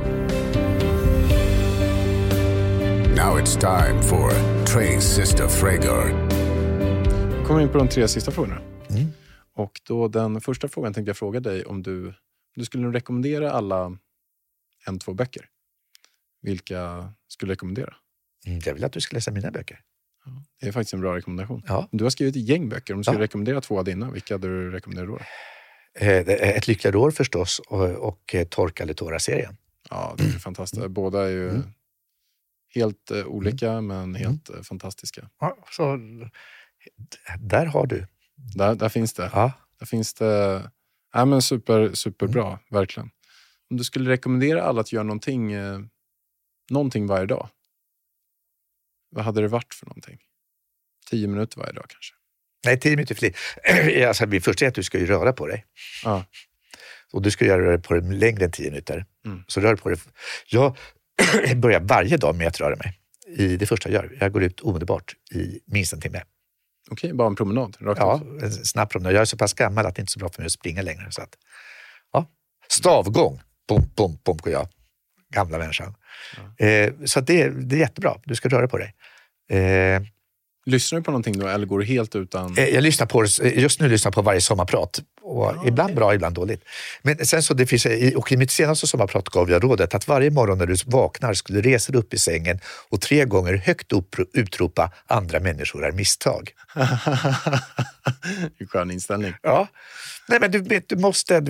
Now it's time for Trey's Sister Fragor. Vi kommer in på de 3 sista frågorna. Och då den första frågan tänkte jag fråga dig om du skulle rekommendera alla 1-2 böcker. Vilka skulle du rekommendera? Jag vill att du ska läsa mina böcker. Ja, det är faktiskt en bra rekommendation. Ja. Du har skrivit ett gäng böcker. Om du skulle rekommendera 2 av dina, vilka hade du rekommenderat då? Ett lyckligare år förstås och Torkade tårar-serien. Ja, det är fantastiskt. Båda är ju helt olika men helt fantastiska. Ja, så där har du. Där finns det. Ja. Där finns det. Ja, men superbra, verkligen. Om du skulle rekommendera alla att göra någonting varje dag. Vad hade det varit för någonting? 10 minuter varje dag kanske? Nej, 10 minuter för lite. Alltså, det första är att du ska ju röra på dig. Ja. Och du ska röra dig på det längre än 10 minuter. Så rör på det. Jag börjar varje dag med att röra mig. Det första jag gör. Jag går ut omedelbart i minst en timme. Okej, bara en promenad? Ja, en snabb promenad. Jag är så pass gammal att det inte är så bra för mig att springa längre. Så att, ja. Stavgång. Bom, bom, bom, går jag. Gamla människan. Ja. Så det är jättebra. Du ska röra på dig. Lyssnar du på någonting då eller går du helt utan? Jag lyssnar på just nu lyssnar på varje sommarprat. Och ibland bra, ibland dåligt. Men sen så det finns, och i mitt senaste sommarprat gav jag rådet att varje morgon när du vaknar skulle du resa dig upp i sängen och 3 gånger högt utropa andra människor är misstag. En skön inställning. Ja. Nej, men du måste.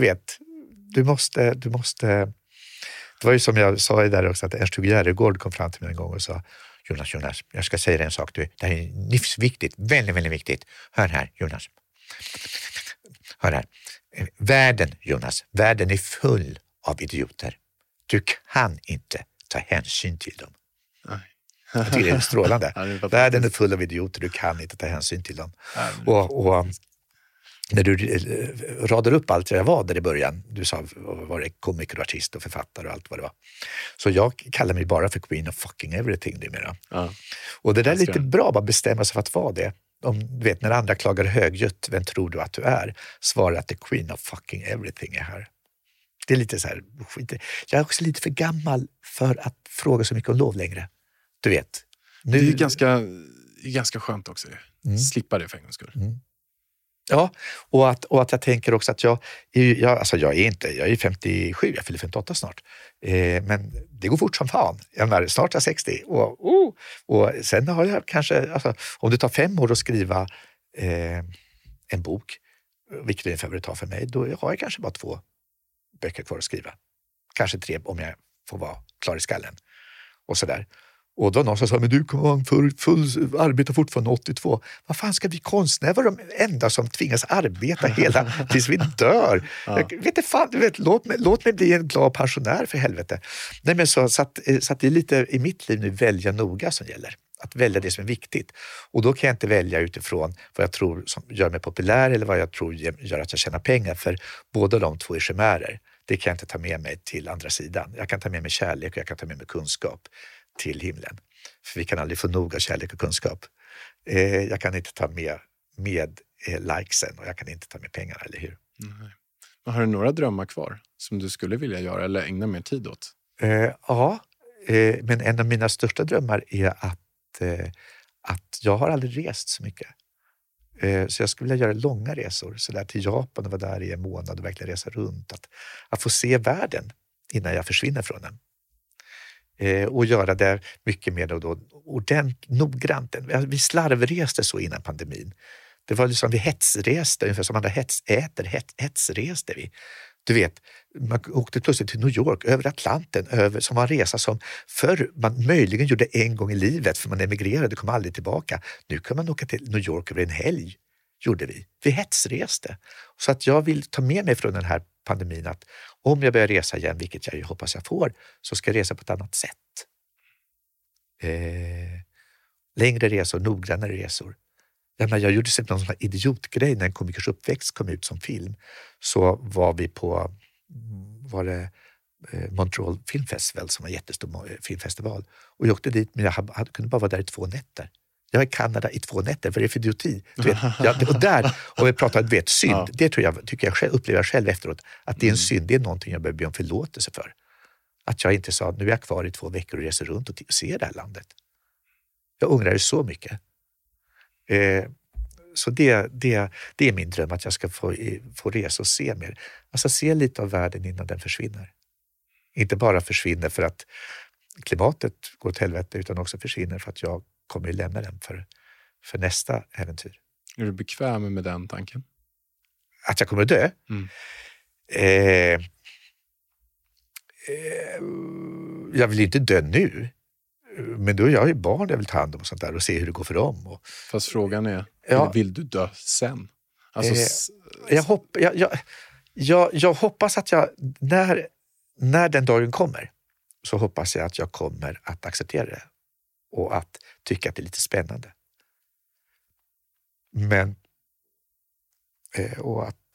Det var ju som jag sa där också att Ernst Järegård kom fram till mig en gång och sa Jonas, jag ska säga dig en sak. Det här är livsviktigt, väldigt, väldigt viktigt. Hör här, Jonas. Hör här. Världen är full av idioter. Du kan inte ta hänsyn till dem. Nej. Jag tycker det är strålande. Världen är full av idioter, du kan inte ta hänsyn till dem. Och när du radar upp allt jag var där i början, du sa var det komiker, artist och författare och allt vad det var. Så jag kallar mig bara för Queen of fucking everything numera. Ja. Och det där är lite bra, bara bestämma sig för att vara det. Om du vet, när andra klagar högljutt, vem tror du att du är? Svara att the Queen of fucking everything är här. Det är lite så här, jag är också lite för gammal för att fråga så mycket om lov längre. Du vet. Nu... Det är ganska är ganska skönt också. Slippa det för en gångs skull. Ja, och att jag tänker också att jag är 57, jag fyller 58 snart. Men det går fort som fan. Snart är jag 60. Och sen har jag kanske, alltså, om det tar 5 år att skriva en bok, vilket det ungefär det tar för mig, då har jag kanske bara 2 böcker kvar att skriva. Kanske 3 om jag får vara klar i skallen. Och sådär. Och då någon som sa, men du kommer vara full arbeta fortfarande 82. Vad fan ska vi konstnärer vara de enda som tvingas arbeta hela tills vi dör? Ja. Låt mig bli en glad pensionär för helvete. Nej, men så att det är lite i mitt liv nu välja noga som gäller. Att välja det som är viktigt. Och då kan jag inte välja utifrån vad jag tror som gör mig populär eller vad jag tror gör att jag tjänar pengar. För båda de två är chimärer. Det kan jag inte ta med mig till andra sidan. Jag kan ta med mig kärlek och jag kan ta med mig kunskap till himlen. För vi kan aldrig få nog av kärlek och kunskap. Jag kan inte ta med likesen och jag kan inte ta med pengarna, eller hur? Men har du några drömmar kvar som du skulle vilja göra eller ägna mer tid åt? Men en av mina största drömmar är att jag har aldrig rest så mycket. Så jag skulle vilja göra långa resor så där till Japan och vara där i en månad och verkligen resa runt. Att få se världen innan jag försvinner från den. Och göra det mycket mer noggrant. Vi slarvreste så innan pandemin. Det var liksom vi hetsreste, ungefär som andra hetsreste vi. Du vet, man åkte plötsligt till New York, över Atlanten, som var en resa som förr man möjligen gjorde en gång i livet för man emigrerade och kom aldrig tillbaka. Nu kan man åka till New York över en helg, gjorde vi. Vi hetsreste. Så att jag vill ta med mig från den här pandemin att om jag börjar resa igen, vilket jag ju hoppas jag får, så ska jag resa på ett annat sätt. Längre resor, noggrannare resor. Jag gjorde sig någon sån här idiotgrej när En komikers uppväxt kom ut som film. Så var vi på Montreal Film Festival som var en jättestor filmfestival. Och jag åkte dit, men jag kunde bara vara där i 2 nätter. Jag är i Kanada i 2 nätter, för det är för idioti. Och vi pratade synd. Ja. Det tycker jag själv, upplever jag själv efteråt. Att det är en synd, det är någonting jag behöver be om förlåtelse för. Att jag inte sa, nu är jag kvar i 2 veckor och reser runt och ser det här landet. Jag ångrar det så mycket. Så det är min dröm, att jag ska få resa och se mer. Alltså se lite av världen innan den försvinner. Inte bara försvinner för att klimatet går åt helvete, utan också försvinner för att jag kommer att lämna den för nästa äventyr. Är du bekväm med den tanken? Att jag kommer att dö? Jag vill inte dö nu. Men då är jag ju barn jag vill ta hand om och sånt där och se hur det går för dem. Fast frågan är, vill du dö sen? Alltså, jag hoppas att jag, när den dagen kommer, så hoppas jag att jag kommer att acceptera det. Och att tycka att det är lite spännande. Men, och att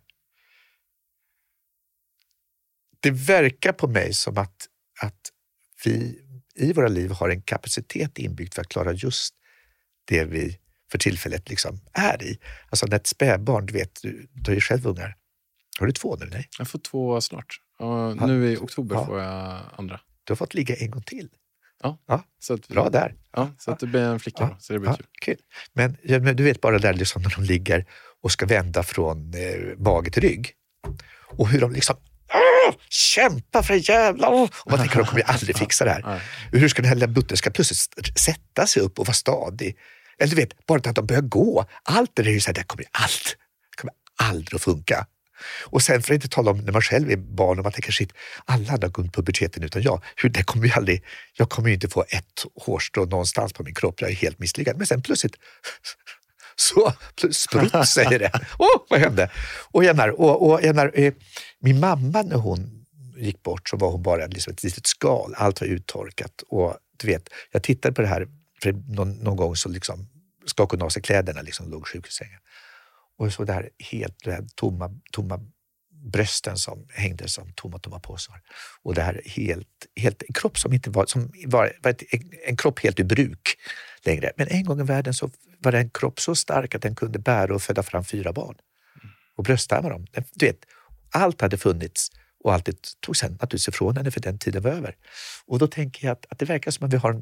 det verkar på mig som att vi i våra liv har en kapacitet inbyggd för att klara just det vi för tillfället liksom är i. Alltså när ett spädbarn, du vet, du har ju själv ungar. Har du 2 nu? Nej? Jag får 2 snart. Nu i oktober får jag andra. Du har fått ligga en gång till. Ja. Så att, bra där. Ja, så att det blir en flicka. Då, så det blir kul. Men du vet bara där liksom när de ligger och ska vända från mage till rygg. Och hur de liksom kämpa för jävla. Och man tänker att de kommer aldrig fixa det här. Hur ska den här lilla butten ska plötsligt sätta sig upp och vara stadig? Eller du vet, bara att de börjar gå. Allt det är ju så här, det kommer aldrig att funka. Och sen för att inte tala om när man själv är barn och man tänker shit, alla andra går puberteten utan jag. Det kommer ju aldrig, jag kommer ju inte få ett hårstrå någonstans på min kropp. Jag är helt misslyckad. Men sen plötsligt så sprutt säger det. Vad hände? Och jag menar, min mamma när hon gick bort så var hon bara liksom ett litet skal. Allt var uttorkat. Och du vet, jag tittade på det här för någon gång så liksom skakade hon av sig kläderna liksom låg sjukhussängen. Och så där helt tomma brösten som hängde som tomma påsar. Och det här helt en kropp som inte var en kropp helt i bruk längre. Men en gång i världen så var det en kropp så stark att den kunde bära och föda fram 4 barn. Och bröstarma dem. Du vet, allt hade funnits och allt tog sen naturligtvis ifrån henne för den tiden var över. Och då tänker jag att det verkar som att vi har en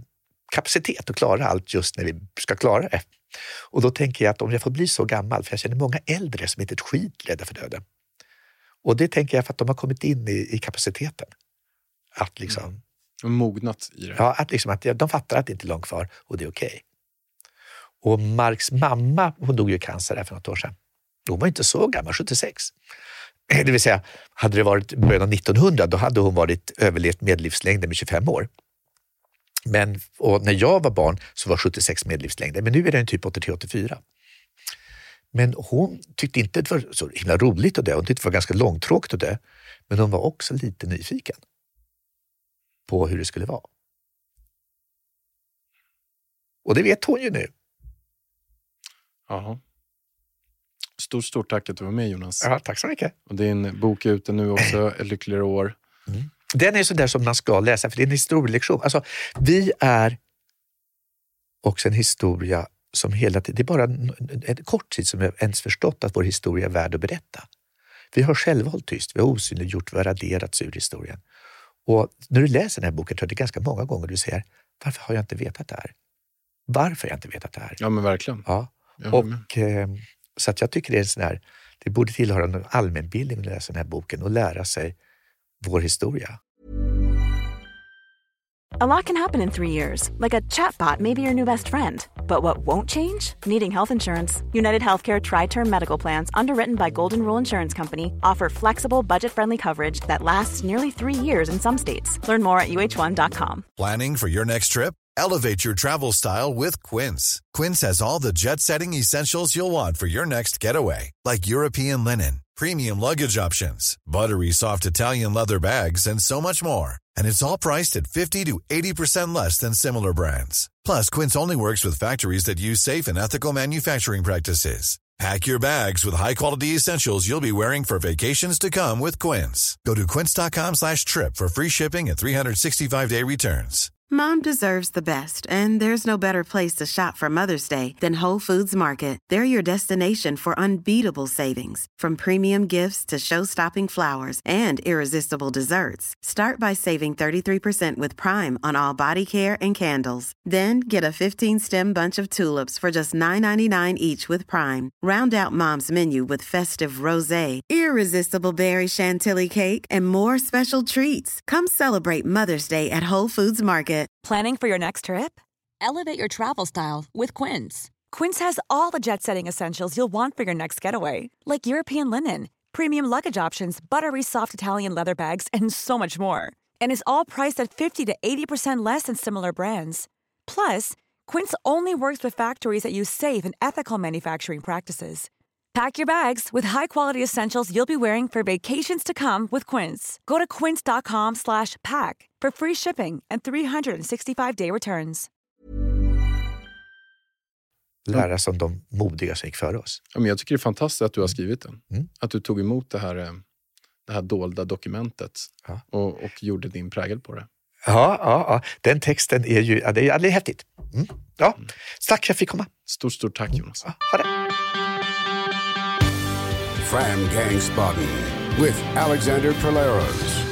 kapacitet att klara allt just när vi ska klara det. Och då tänker jag att om jag får bli så gammal, för jag känner många äldre som inte är ett skit rädda för döden. Och det tänker jag för att de har kommit in i kapaciteten. Att liksom... Och mognat i det. Ja, att de fattar att det inte är långt kvar och det är okej. Och Marks mamma, hon dog ju i cancer där för något år sedan. Hon var inte så gammal, 76. Det vill säga, hade det varit början av 1900, då hade hon varit överlevt medellivslängden med 25 år. Och när jag var barn så var 76 medellivslängden, men nu är det en typ 83-84. Men hon tyckte inte det var så himla roligt att dö, hon tyckte det var ganska långtråkigt att dö, men hon var också lite nyfiken på hur det skulle vara. Och det vet hon ju nu. Jaha. Stort tack att du var med, Jonas. Ja, tack så mycket. Och din bok är ute nu också, Ett lyckligare år. Mm. Den är så där som man ska läsa, för det är en historielektion. Alltså, vi är också en historia som hela tiden, det är bara en kort tid som jag ens förstått att vår historia är värd att berätta. Vi har själva hållit tyst, vi har osynliggjort, vi har raderats ur historien. Och när du läser den här boken tror jag det är ganska många gånger du säger, varför har jag inte vetat det här? Varför har jag inte vetat det här? Ja, men verkligen. Ja. Och så att jag tycker det är en sån här, det borde tillhöra en allmänbildning att läsa den här boken och lära sig vår historia. A lot can happen in 3 years, like a chatbot may be your new best friend. But what won't change? Needing health insurance. United Healthcare Tri-Term Medical Plans, underwritten by Golden Rule Insurance Company, offer flexible, budget-friendly coverage that lasts nearly 3 years in some states. Learn more at uh1.com. Planning for your next trip? Elevate your travel style with Quince. Quince has all the jet-setting essentials you'll want for your next getaway, like European linen, premium luggage options, buttery soft Italian leather bags, and so much more. And it's all priced at 50 to 80% less than similar brands. Plus, Quince only works with factories that use safe and ethical manufacturing practices. Pack your bags with high-quality essentials you'll be wearing for vacations to come with Quince. Go to quince.com/trip for free shipping and 365-day returns. Mom deserves the best, and there's no better place to shop for Mother's Day than Whole Foods Market. They're your destination for unbeatable savings, from premium gifts to show-stopping flowers and irresistible desserts. Start by saving 33% with Prime on all body care and candles. Then get a 15-stem bunch of tulips for just $9.99 each with Prime. Round out Mom's menu with festive rosé, irresistible berry chantilly cake, and more special treats. Come celebrate Mother's Day at Whole Foods Market. Planning for your next trip? Elevate your travel style with Quince. Quince has all the jet-setting essentials you'll want for your next getaway, like European linen, premium luggage options, buttery soft Italian leather bags, and so much more. And is all priced at 50 to 80% less than similar brands. Plus, Quince only works with factories that use safe and ethical manufacturing practices. Pack your bags with high-quality essentials you'll be wearing for vacations to come with Quince. Go to quince.com/pack for free shipping and 365-day returns. Lära som de modiga som gick före oss. Ja, men jag tycker det är fantastiskt att du har skrivit den. Att du tog emot det här dolda dokumentet och gjorde din prägel på det. Ja. Den texten är ju, det är häftigt. Ja, tack jag fick komma. Stort tack, Jonas. Ja, ha det. Fram Gangsbaden with Alexander Perleros.